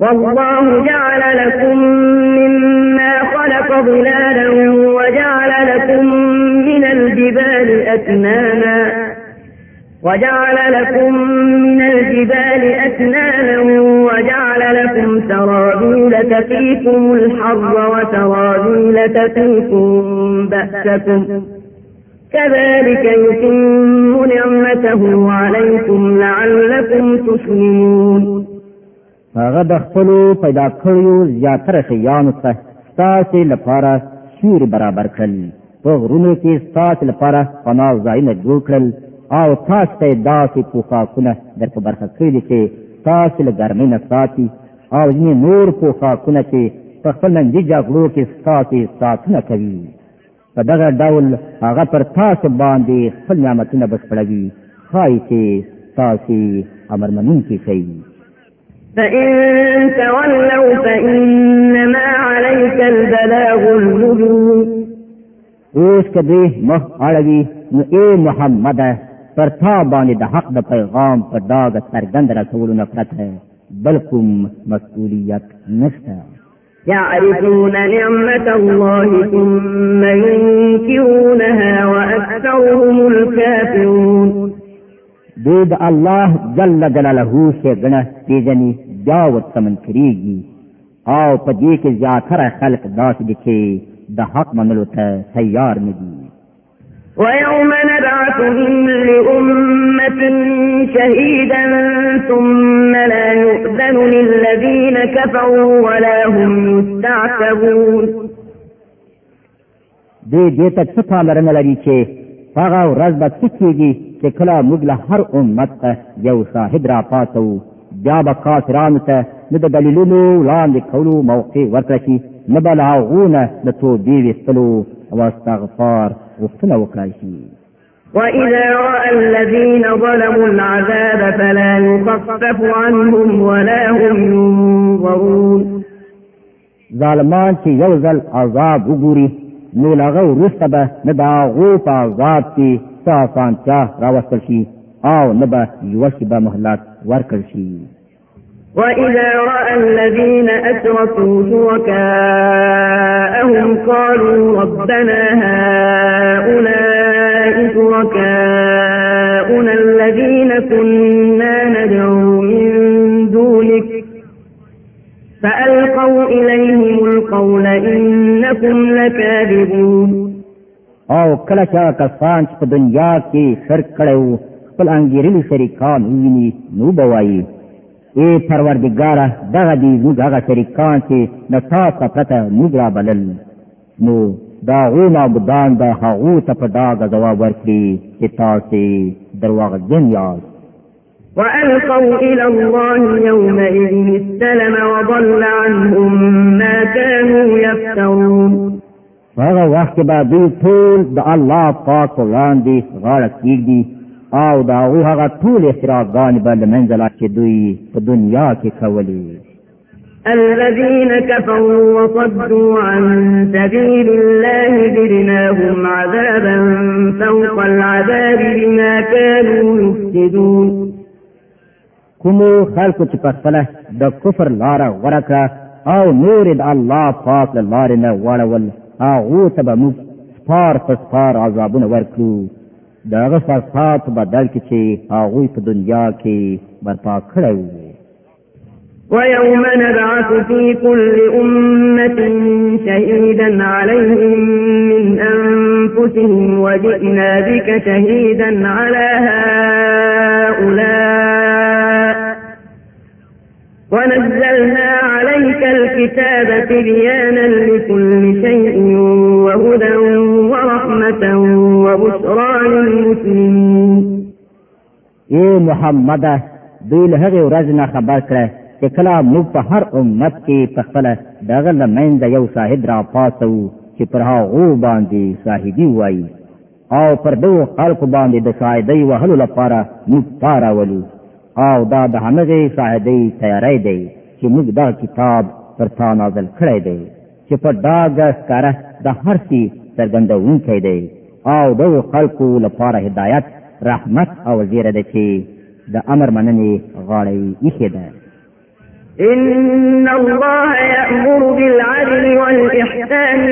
C: والله جعل لكم مما خلق ظلالا وجعل لكم من الجبال أكنانا وجعل لكم من الجبال أكنانا وجعل لكم سرابيل تقيكم الحر وسرابيل تقيكم بأسكم كذلك يتم نعمته عليكم لعلكم تسلمون.
D: هغه د خپلو پیدا کړیو زیاتره شیانو څخه ستاسې لپاره سیوري برابر کړل، په غرونو کې ستاسې لپاره پناه ځایونه جوړ کړل او تاسو ته داسې پوښاکونه در په برخه کړي دي چې تاسو له ګرمۍ نه ساتي او ځینې نور پوښاکونه چې په خپل ننګي جګړو کې ستاسې ساتنه کوي. په دغه ډول هغه پر تاسو باندې خپل نعمتونه بشپړوي، ښایي چې تاسې امر منونکي شئ.
C: فإن تولوا فإنما عليك البلاغ المبين.
D: اوس که دوی مخ اړوي نو ای محمده پر تا باندې د حق د پیغام په ډاګه څرګند رسولو نه پرته بل کوم مسؤلیت نشته.
C: يعرفون نعمة الله ثم ينكرونها وأكثرهم الكافرون.
D: دوی د الله جل جلاله ښېګڼه پېژني بیا ورته منکرېږي او په دې کې زیاتره خلک داسې دي چې د حق منلو ته تیار نه دي.
C: ويوم نبعث من لأمة شهيدا ثم لا يؤذن للذين كفروا ولا هم يستعتبون.
D: دوی دې ته څه پاملرنه لري چې هغه ورځ به څه کېږي چې کله موږ له هر امت ته یو شاهد را پاتو، بیا به کافرانو ته نه د دلیلونو وړاندې کولو موقع ورکړه شي، نه به له هغو نه د توبې ویستلو او استغفار غوښتنه وکړای شي.
C: وإذا رأى الذين ظلموا العذاب فلا يخفف عنهم ولا هم ينظرون.
D: ظالمان چې یو ځل عذاب وګوري نو له هغه وروسته به نه د هغو په عذاب کې څه اسانتیا راوستل شي او نه به یوه شېبه مهلت ورکړل شي.
C: وإذا رأى الذين أشركوا شركاءهم قالوا ربنا هؤلاء شركاؤنا الذين كنا ندعو من دونك فألقوا إليهم القول إنكم لكاذبون.
D: او کله چې کسان چې په دنیا کې شرک کړی وو خپل انګېرلي شریکان وویني نو به وایي ای پروردګاره دغه دي زموږ هغه شریکان چې له تا څخه پرته موږ رابلل، نو د هغو معبودان به هغو ته په ډاګه ځواب ورکړي چې تاسې درواغجن یاست.
C: وألقوا إلى الله يومئذ السلم وضل عنهم ما كانوا يفترون.
D: هغه وخت به دوی ټول د الله پاک په وړاندې غاړه کېږدي او د هغو هغه ټول افتراګانې به له منځه لاړ چې دوی په دنیا کې کولې.
C: الذين كفروا وصدوا عن سبيل الله زدناهم عذابا فوق العذاب بما كانوا يفسدون.
D: کومو خلکو چې په خپله د کفر لاره غوره کړه او نور د الله پاک له لارې نه واړول، هغو ته به موږ سپار په سپار عذابونه ورکړو د هغه فساد په بدل کې چې هغوی په دنیا کې برپا کړی وو.
C: ويوم نبعث في كل أمة شهيدا عليهم من أنفسهم وجئنا بك شهيدا على هؤلاء ونزلنا عليك الكتاب تبيانا لكل شيء وهدى ورحمة وبشرى للمسلمين.
D: اے محمد دوی له هغې ورځې نه خبر کړه چې کله موږ په هر امت کې په خپله د هغه له منځه یو شاهد را پاڅوو چې پر هغو باندې شاهدي ووایي او پر دغو خلکو باندې د شاهدۍ وهلو لپاره موږ تا راولو او دا د همغې شاهدۍ تیاری دی چې موږ دغه کتاب پر تا نازل کړی دی چې په ډاګه ښکاره د هر څه څرګندوونکی دی او دغو خلکو لپاره هدایت، رحمت او زیره ده چې د امر مننې غاړه یې ایښې ده.
C: إن الله يأمر بالعدل والإحسان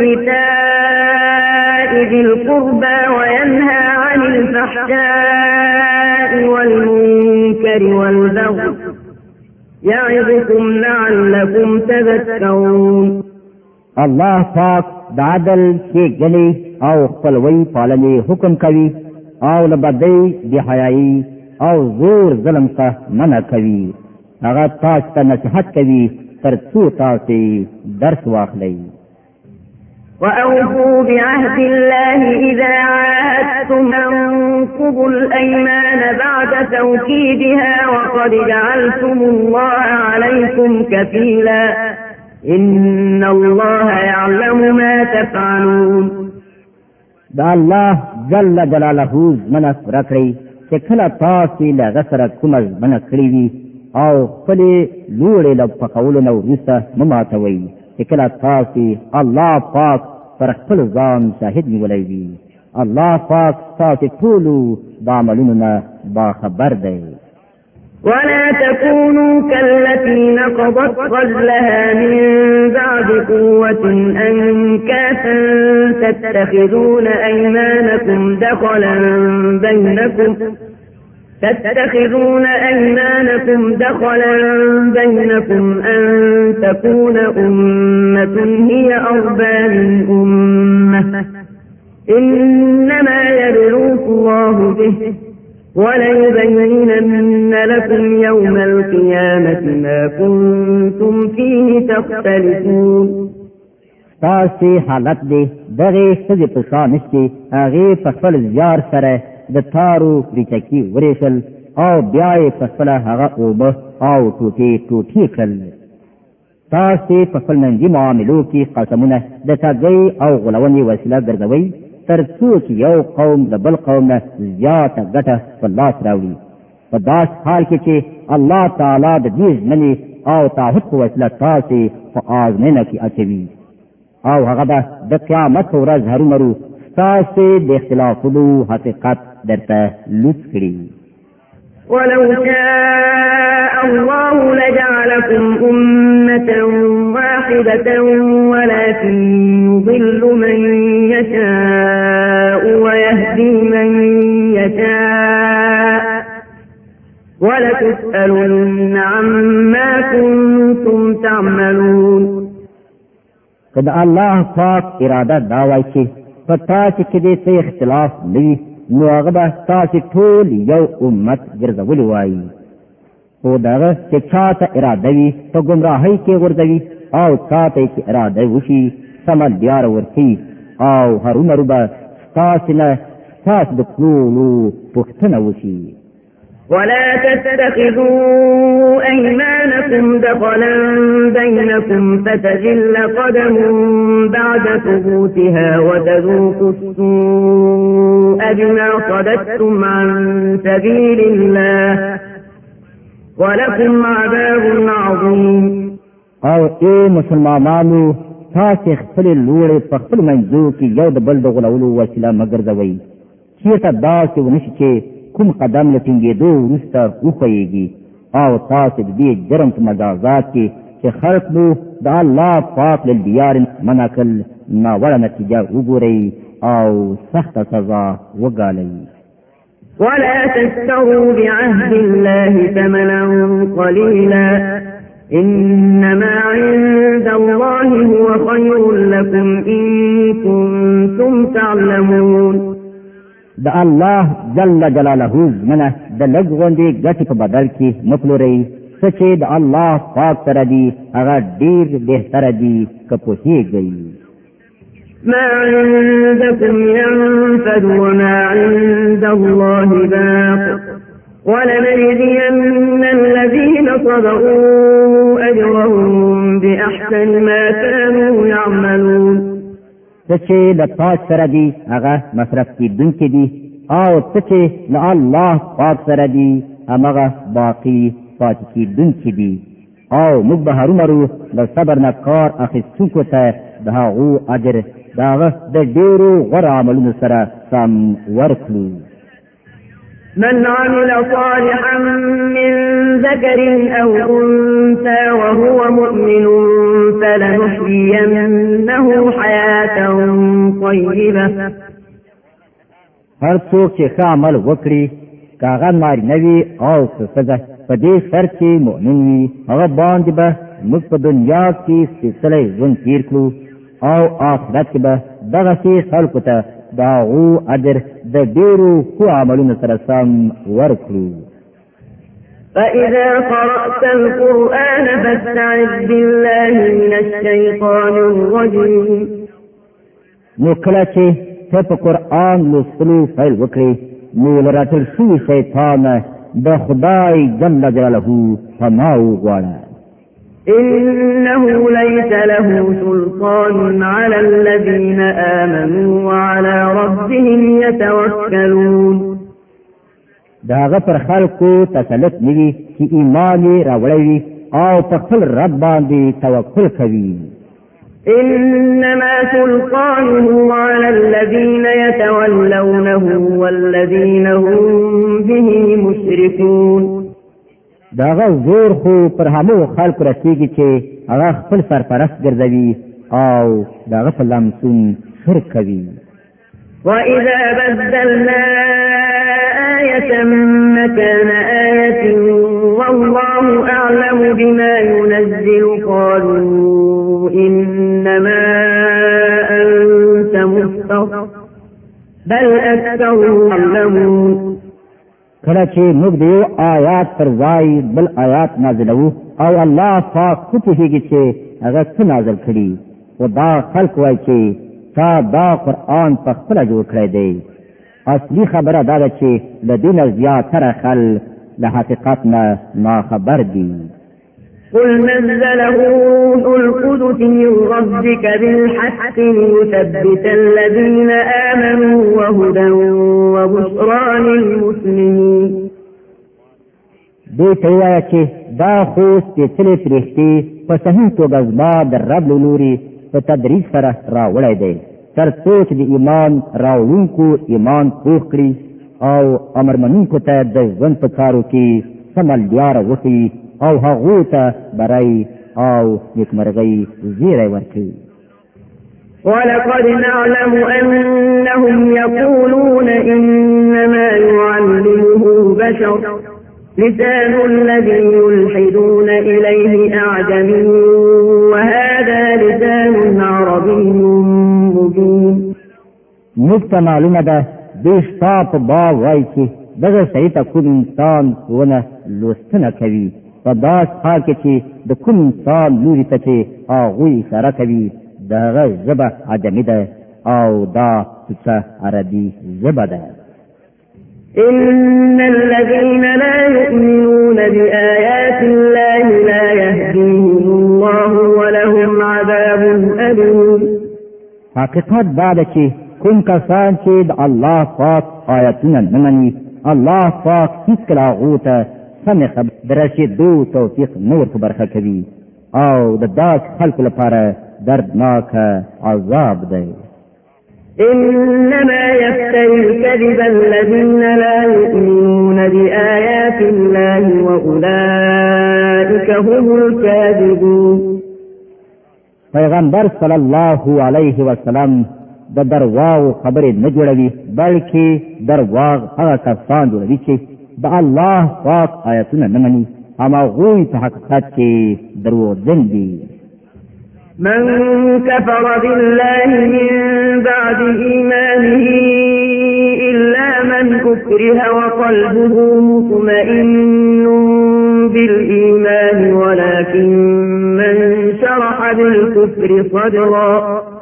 C: وإيتاء ذي القربى وينهى عن الفحشاء والمنكر والبغي يعظكم لعلكم تذكرون.
D: الله پاک د عدل ښېګڼې او خپلوۍ پالنې حکم کوي او له بدۍ بېحیایي او زور ظلم څخه منع کوي. هغه تاسو ته نصیحت کوي تر څو تاسو درس واخلئ.
C: وأوفوا بعهد الله إذا عاهدتم وانقضوا الأيمان بعد توكيدها وقد جعلتم الله عليكم كفيلا إن الله يعلم ما تفعلون.
D: دا الله جل جلاله منع رکړي چې کله تاسو له غسر کومه منع کړی وي او خپلې لوړې له پخولو نه وروسته مه ماتوئ چې کله تاسو الله پاک پر خپل ځان شاهد نیولی وي. الله پاک تاسو ټولو د عملونو نه باخبر دی.
C: ولا تكونوا كالتي نقضت غزلها من بعد قوة أنكاثا تتخذون أيمانكم دخلا بينكم تتخذون أيمانكم دخلا بينكم أن تكون أمة هي أربى من أمة إنما يبلوك الله به وليبينن لكم يوم القيامة ما كنتم فيه تختلفون.
D: تاسو حالت دی دغه څه په شان نشي هغه په خپل زیار سره د تارو ریچکی وریشل او بیا یې په خپل هغه اوبه او ټوټې ټوټې کړل. تاسو په خپل منځي معاملو کې قسمونه د تګي او غلونې وسیله ګرځوي تر څو چې یو قوم د بل قوم نه زیاته ګټه په لاس راوړي. په داس حال کې چې الله تعالی د دې ژمنې او تعهد په وسیله تاسو په آزمېنه کې اچوي او هغه به د قیامت ورځ هرومرو تاسو د اختلافونو حقیقت درته لوټ کړي.
C: ولو شاء الله لجعلكم أمة واحدة ولكن يضل من يشاء ويهدي من يشاء ولتسألن عما كنتم تعملون.
D: که د الله پاک اراده دا وای چې په تاسو کې دې څه اختلاف نه وي نو هغه به تاسو ټول یو امت ګرځولی وایي. خو دغه چې چاته اراده وي په ګمراهۍ کې غورځوي او چاته چې اراده وشي سمه لاره ورکوي او هرومرو به ستاسو نه ستاسو د کړولو پوښتنه وشي.
C: ولا تتخذوا أيمانكم دخلا بينكم فتزل قدم بعد ثبوتها وتذوقوا السوء بما صددتم عن سبيل الله ولكم عذاب عظيم.
D: او اے مسلمانانو تاسو خپل لوړې په خپل منځو کې یو د بل د غولولو وسیله مه ګرځوئ. چېرته داسې ونشي چې کوم قدم له ټینګېدو وروسته وښویېږي او تاسو د دې جرم په مجازات کې چې خلق مو د الله پاک له دیار منع کړل ناوړه نتیجه وګورئ او سخته سزا وګالئ.
C: ولا تشتروا بعهد الله ثمنا قليلا إنما عند الله هو خير لكم إن كنتم تعلمون.
D: د الله جل جلاله منه د لږ غوندې ګټې په بدل کې مپلورئ څه چې د الله پاک سره دي هغه ډېر بهتره دي که پوهېږئ.
C: ما عندكم ينفد وما عند الله باق ولنجزين الذين صبروا أجرهم بأحسن ما كانوا يعملون.
D: څه چې د پاک سره دي هغه مصرف کېدونکي دي او څه چې له الله پاک سره دي همغه باقي پاتې کېدونکي دي او موږ به هرومرو د صبر نه کار اخیستونکو ته د هغو اجر د هغه د ډېرو غوره عملونو سره سم ورکړو.
C: من عمل صالحا من ذكر أو أنثى وهو مؤمن فلنحيينه حياة طيبة.
B: هر څوک چې ښه عمل وکړي کاغه نارینه وي او ښځه په دې شرط چې مؤمن وي هغه باندې به موږ په دنیا کې سپېڅلی ژوند تېر کړو او آخرت کې به دغسې خلکو ته د هغو اجر د ډېرو ښو عملونو سره سم ورکړو.
C: فإذا قرأت القرآن فاستعذ بالله من الشيطان الرجيم.
B: نو کله چې ته په قرآن لوستلو پیل وکړې نو له راټول شوي شیطان د خدای جل جلاله پناه وغواړه.
C: إنه ليس له سلطان على الذين آمنوا وعلى ربهم يتوكلون.
B: داغه پر خلکو تسلط نوي چې ایمان یې راوړی وي او په خپل رب باندې توکل کوي.
C: إنما سلطانه على الذين يتولونه والذين هم به مشركون.
B: داغه زور خو پر همو خلکو رسیږي چې هغه خپل سرپرست ګرځوي او داغه په لمسون شرک کوي.
C: وإذا بدلنا آية مكان آية والله أعلم بما ينزل قالوا إنما أنت مفتر بل أكثرهم يعلمون.
B: کله چې موږ د یو آیات پر ځای بل آیات نازلوو او الله پاک خو پوهېږي چې هغه څه نازل کړي خو دا خلک وایي چې تا دا قرآن په خپله جوړ کړی دی. اصلي خبره دا ده چې له دې نه زیاتره خلک له حقیقت نه ناخبر دي.
C: قل نزله روح القدس من ربك بالحق ليثبت الذين آمنوا وهدى وبشرى للمسلمين.
B: دوی ته ووایه چې دا خو سپېڅلې فرښتې په صحیح توګه زما د رب له لوري په تدریج سره راوړی دی تر څو چې د ایمان راوړونکو ایمان پوخ کړي او امر منونکو ته د ژوند په چارو کې سمه لاره وښیي او هغو ته برای او نیکمرغۍ زیری ورکوي.
C: ولقد نعلم أنهم يقولون إنما يعلمه بشر لسان الذي يلحدون إليه أعجمي وهذا لسان عربي مبين.
B: موږ ته معلومه ده دوی ستا په باب وایي چې دغه سړي ته کوم انسان ښوونه لوستنه کوي په داس حال کې چې د کوم انسان لوري ته چې هغوی اشاره کوي د هغه ژبه عجمي ده او دا څه عربي ژبه ده.
C: إن الذين لا يؤمنون بآيات الله لا يهديهم الله ولهم عذاب أليم.
B: حقیقت دا ده چې کوم کسان چې د الله پاک آیتونه نه مني الله پاک هیڅکله هغو ته سمې خبرې د رسېدو توفیق نه ورته برخه کوي او د داسې خلکو لپاره دردناک عذاب دی.
C: إنما يفتري الكذب الذين لا يؤمنون بآيات الله وأولئك هم الكاذبون.
B: پیغمبر صلی الله علیه وسلم د درواغ خبرې نه جوړوي بلکې درواغ هغه کسان جوړوي چې د الله پاک آیتونه نه مني هماغوی په حقیقت کې دروغجن دي.
C: من كفر بالله من بعد إيمانه إلا من أكره وقلبه مطمئن بالإيمان ولكن من شرح بالكفر صدرا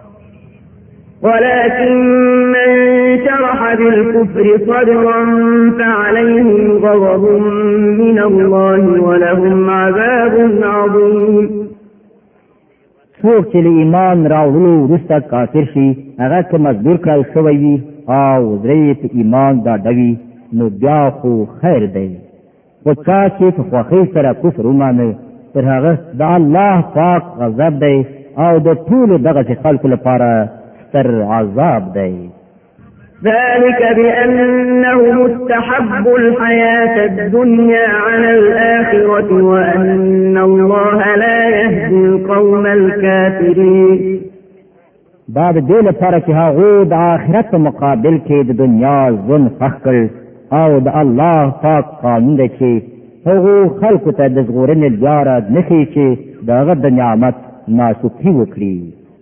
C: ولكن من شرح بالكفر صدرا فعليهم غضب من الله ولهم عذاب عظيم.
B: څوک چې له ایمان راوړلو وروسته کافر شي هغه که مجبور کړل شوی وي او زړه یې په ایمان ډاډه وي نو بیا خو خیر دی خو چا چې په خوښۍ سره کفر ومانه تر هغه د الله پاک غضب دی او د ټولو دغسې خلکو لپاره ستر عذاب دی.
C: ذلك بأنه مستحب الحياة الدنيا على الآخرة وأن الله لا يهدي القوم الكافرين.
D: دا د دې لپاره چې هغوی د آخرت په مقابل کې د دنیا ژوند خوښ کړ او د الله پاک قانون دی چې هغو خلکو ته د ژغورنې لاره نښي چې د هغه د نعمت ناشکري وکړي.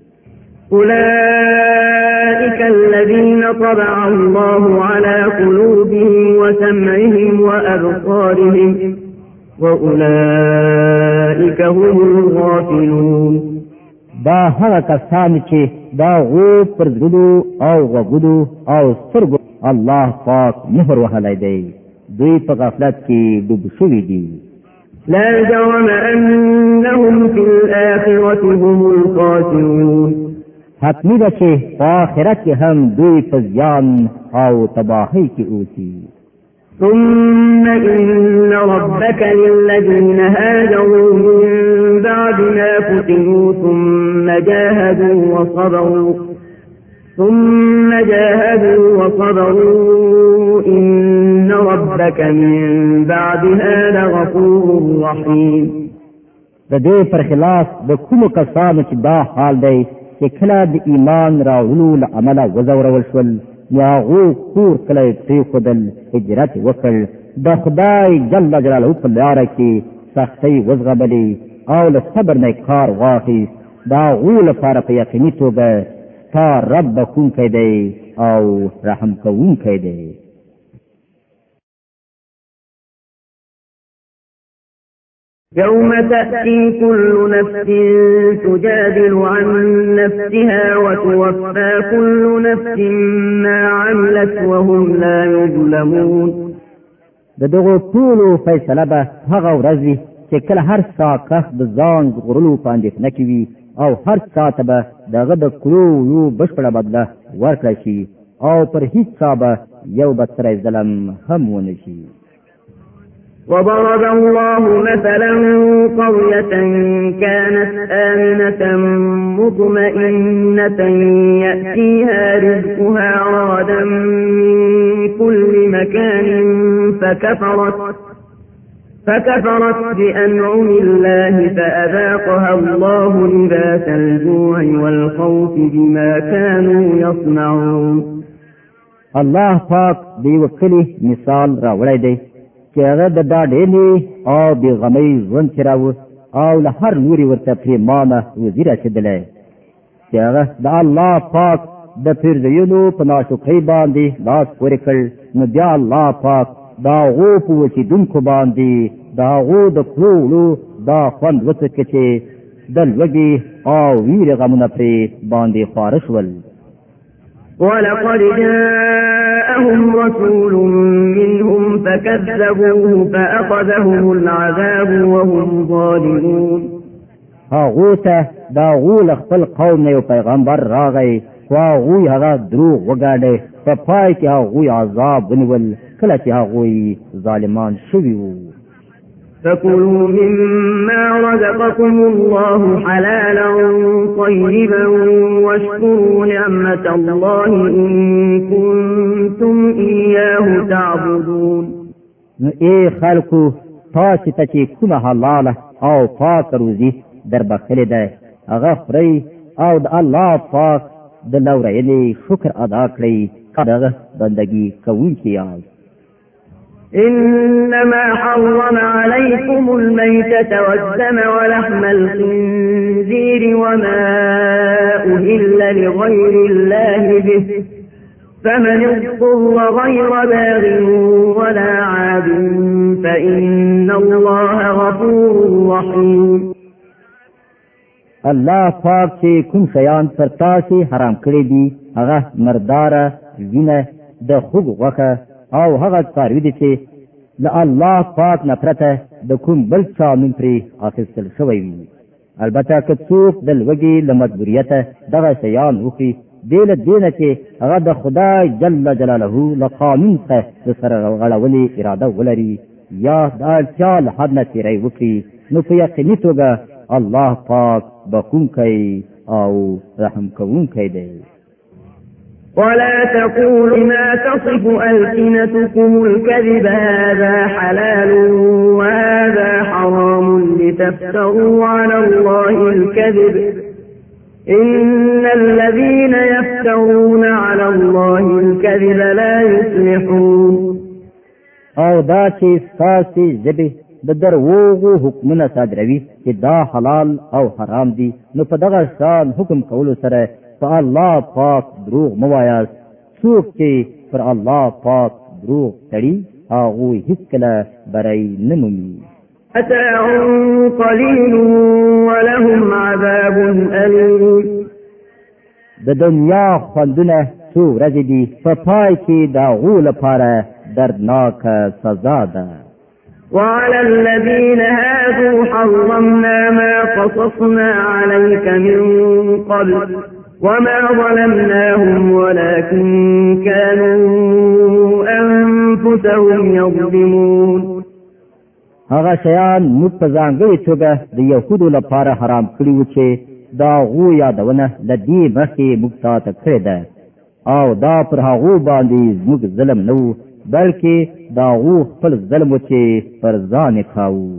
C: أولئك الذين طبع الله على قلوبهم وسمعهم وأبصارهم وأولئك هم الغافلون.
D: دا هغه کسان چې دا غو پر زړونو او غوږونو او سترګو الله پاک مهر وهلی دی دوی په غفلت کې ډوب شوي دي.
C: لا جرم أنهم في الآخرة هم الخاسرون.
D: حتمی ده چې په آخرت کې هم دوی په زیان او تباهۍ کې اوسي.
C: ثم إن ربك للذين هاجروا من بعد ما فتنوا ثم جاهدوا وصبروا ثم جاهدوا وصبروا إن ربك من بعدها لغفور رحيم.
D: د دې پر خلاف د کومو کسانو چې دا حال دی چې کله د ایمان راوړلو له امله وځورول شول نو هغو کور کلی پرېښودل هجرت وکړ د خدای جل جلاله په لاره کې سختۍ وزغملې او له صبر نه کار واخیست د هغو لپاره په یقیني توګه ستا رب بخښونکی دی او رحم کوونکی دی.
C: يوم تأتي كل نفس تجادل عن نفسها وتوفى كل نفس ما عملت وهم لا يظلمون.
D: د دغو ټولو فیصله به هغه ورځ وي چې کله هر څه کس د ځان ژغورلو په اندېښنه کې وي او هر څه ته به دغه د کړو یو بشپړه بدله ورکړی شي او پر هیڅ څه به یو بدتری ظلم هم ونه شي.
C: وضرب الله مثلا قرية كانت آمنة مطمئنة يأتيها رزقها رغدا من كل مكان فكفرت فكفرت بأنعم الله فأذاقها الله لباس الجوع والخوف بما كانوا يصنعون.
D: الله پاک دی وکلی مثال راوړی دی چې هغه د ډاډېنې او د غمۍ ژوند تېراوه او له هر لوري ورته پرېمانه وزي رسېدلی چې هغه د الله پاک د پیرزیونو په ناشکرۍ باندې لاس پورې کړ نو بیا الله پاک د هغو په اوسېدونکو باندې د هغو د کړو وړو دا خوند وڅکه چې د لوږې او ویرې غمونه پرې باندې خواره شول.
C: ولقد جاءهم رسول منهم فكذبوه فأخذهم العذاب وهم ظالمون.
D: هغو ته د هغو له خپل قوم نه یو پیغمبر راغی خو هغوی هغه دروغ وګاډه په پای کې هغوی عذاب ونیول کله چې هغوی ظالمان شوي وو.
C: فكلوا مما رزقكم الله حلالا طيبا واشكروا نعمة الله إن كنتم إياه تعبدون.
D: نو ای خلکو تاسو ته چې کومه حلاله او پاک روزي در بخلې ده هغه خورئ او د الله پاک د لورینې شکر ادا کړئ هغه بندګي کوونکي یاست.
C: إنما حرم عليكم الميتة والدم ولحم الخنزير وما أهل لغير الله به فمن اضطر غير باغ ولا عاد فإن الله غفور رحيم.
D: الله پاک چې کوم شیان پر تاسو حرام کړی دي هغه مرداره وینه د خوږ غوښه او هغه کاروي دي چې له الله پاک نه پرته د کوم بل چا نوم پرې اخیستل شوی وي. البته که څوک د لوږې له مجبوریته دغه شیان وخوري دې له دې نه چې هغه د خدای جل جلاله له قانون څخه سره غړولې اراده ولري یا د اړتیا له حد نه تېری وکړي نو په یقیني توګه الله پاک بخښونکی او رحم کوونکی دی.
C: ولا تقولوا ما تصف ألسنتكم الكذب هذا حلال وهذا حرام لتفتروا على الله الكذب إن الذين يفترون على الله الكذب لا يفلحون.
B: او دا چې ستاسې ژبې د دروغو حکمونه صادروي چې دا حلال او حرام دي، نو په دغه شان حکم کولو سره په الله پاک دروغ مه وایاست. څوک چې پر الله پاک دروغ تړي هغوی هېڅکله بری نه مومي.
C: متاع قلیل ولهم عذاب ألیم.
B: د دنیا خوندونه څو ورځې دي، په پای کې د هغو لپاره دردناک سزا ده.
C: وعلى الذين هادوا حرمنا ما قصصنا عليك من قبل وما ظلمناهم ولكن كانوا أنفسهم يظلمون.
B: هغه شیان موږ په ځانګړې توګه د یهودو لپاره حرام کړي وو چې د هغو یادونه له دې مخکې موږ تا ته کړې ده، او دا پر هغو باندې زموږ ظلم نه و، بلکې د هغو خپل ظلم و چې پر ځان یې کاوه.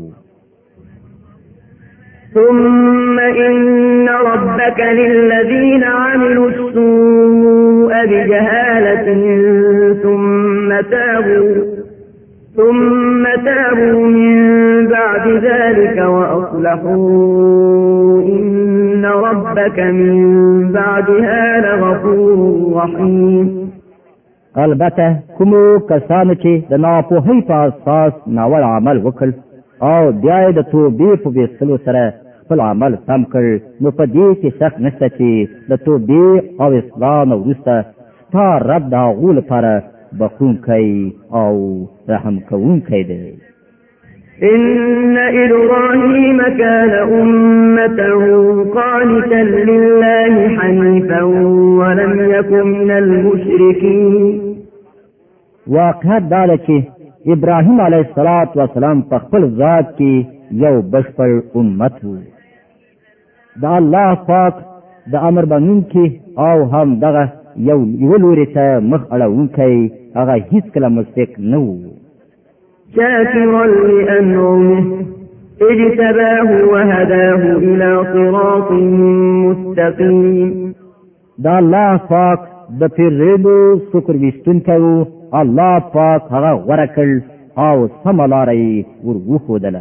C: ثم إن ربك للذين عملوا السوء بجهالة ثم تابوا ثم تابوا من بعد ذلك وأصلحوا إن ربك من بعدها لغفور رحيم.
B: البته کومو کسانو چې د ناپوهۍ په اساس ناوړ عمل وکړ او بیا یې د توبې په ویستلو سره خپل عمل سم کړ، نو په دې کې شک نشته چې د توبې او اصلاح نه وروسته ستا رب د هغو لپاره بخښونکی او رحم کوونکی دی.
C: إن إبراهيم كان أمة قانتا لله حنيفا ولم يكن من المشركين.
B: واقعات دا ده چې ابراهیم علیه السلام په خپل ذات کې یو بشپړ امت و، د الله پاک د امر منونکي او هم دغه یو یو لوري ته مخ اړوونکی هغه هیڅکله مشرک نه و.
C: شاكرا لأنعمه اجتباه وهداه إلى صراط مستقيم.
B: دا الله پاک د پیرېدو شکر ویستونکی و، الله پاک هغه غوره کړ او سمه لاره یې ور وښودله.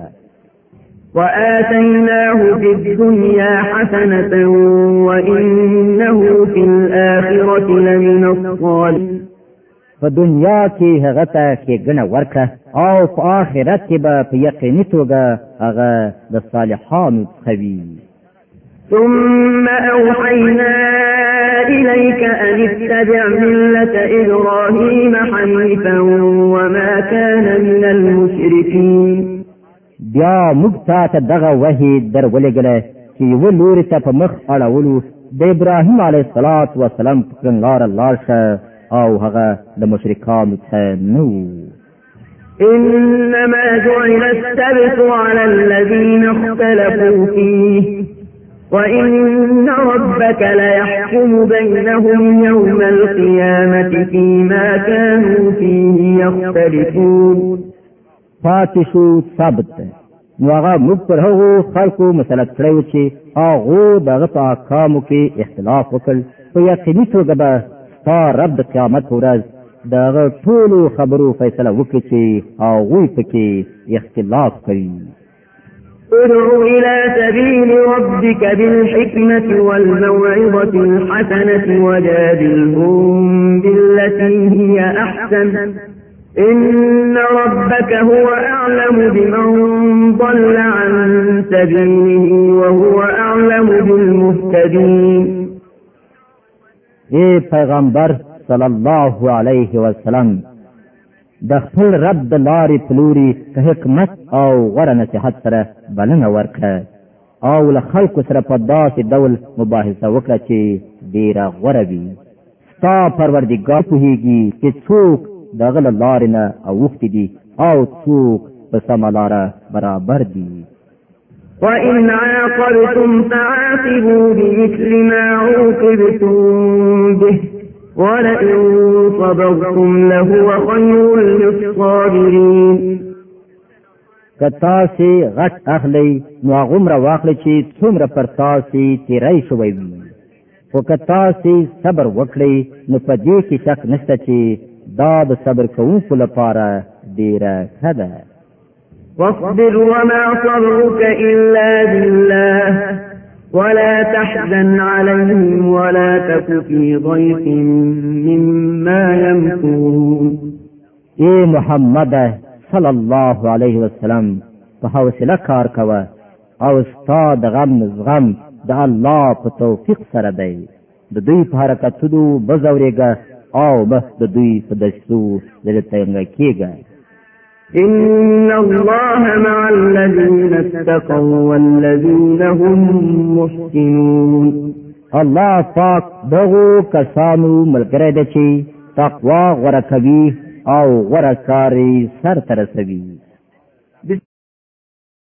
C: وآتيناه في الدنيا حسنة وإنه في الآخرة لمن الصالحين.
B: په دنیا کې هغه ته ښېګڼه ورکړه او په آخرت کې به په یقیني توګه هغه د صالحانو څخه وي.
C: ثم أوحينا إليك أن اتبع ملة إبراهيم حنيفا وما كان من المشركين.
B: بیا موږ تا ته دغه وحی در ولېږله چې یوه لوري ته په مخ اړولو د ابراهیم علیه السلام په کړنلاره لاړ شه او هغه د مشرکانو څخه نه و.
C: إنما جعل السبت على الذين اختلفوا فيه وإن ربك ليحكم بينهم يوم القيامة فيما كانوا فيه يختلفون.
B: پاتې شو ثابت ده، نو هغه موږ پر هغو خلکو مسلط کړی و چې هغو د هغه په احکامو کې اختلاف وکړ. په یقیني توګه به ستا رب د قیامت په ورځ د هغه ټولو خبرو فیصله وکړي چې هغوی پکې اختلاف کوي.
C: ادع إلى سبيل ربك بالحكمة والموعظة الحسنة وجادلهم بالتي هي أحسن إن ربك هو أعلم بمن ضل عن سبيله وهو أعلم بالمهتدين.
B: اے پیغمبر صلی الله علیه وسلم د خپل رب د لارې پلوري په حکمت او غوره نصیحت سره بلنه ورکړه او له خلکو سره په داسې ډول مباحثه وکړه چې ډېره غوره وي. ستا پروردګار پوهېږي چې څوک دغه له لارې نه اوښتي دي او څوک په سمه لاره برابر دي.
C: وإن عاقبتم فعاقبوا بمثل ما عوقبتم به ولئن صبرتم لهو خير للصابرين
B: که تاسې غټ اخلي نو هغومره واخلئ چې څومره پر تاسې تیری شوی وي خو که تاسې صبر وکړئ نو په دې کې شک نشته چې دا د صبر کوونکو لپاره ډیره ښه ده
C: واصبر وما صبرك إلا بالله ولا تحزن عليهم ولا تك في ضيق مما يمكرون
B: اے محمد صلی الله علیه وسلم په حوصله کار کوه او ستا د غم زغم د الله په توفیق سره دی د دوی په حرکتونو بزورېږه او مخ د دوی په دسیسو لږ تنګه کېږه
C: إن الله مع الذين اتقوا والذين هم محسنون
B: الله پاک دغو کسانو ملګری دی چې تقوا غوره کوي او غوره کاری سر ته رسوي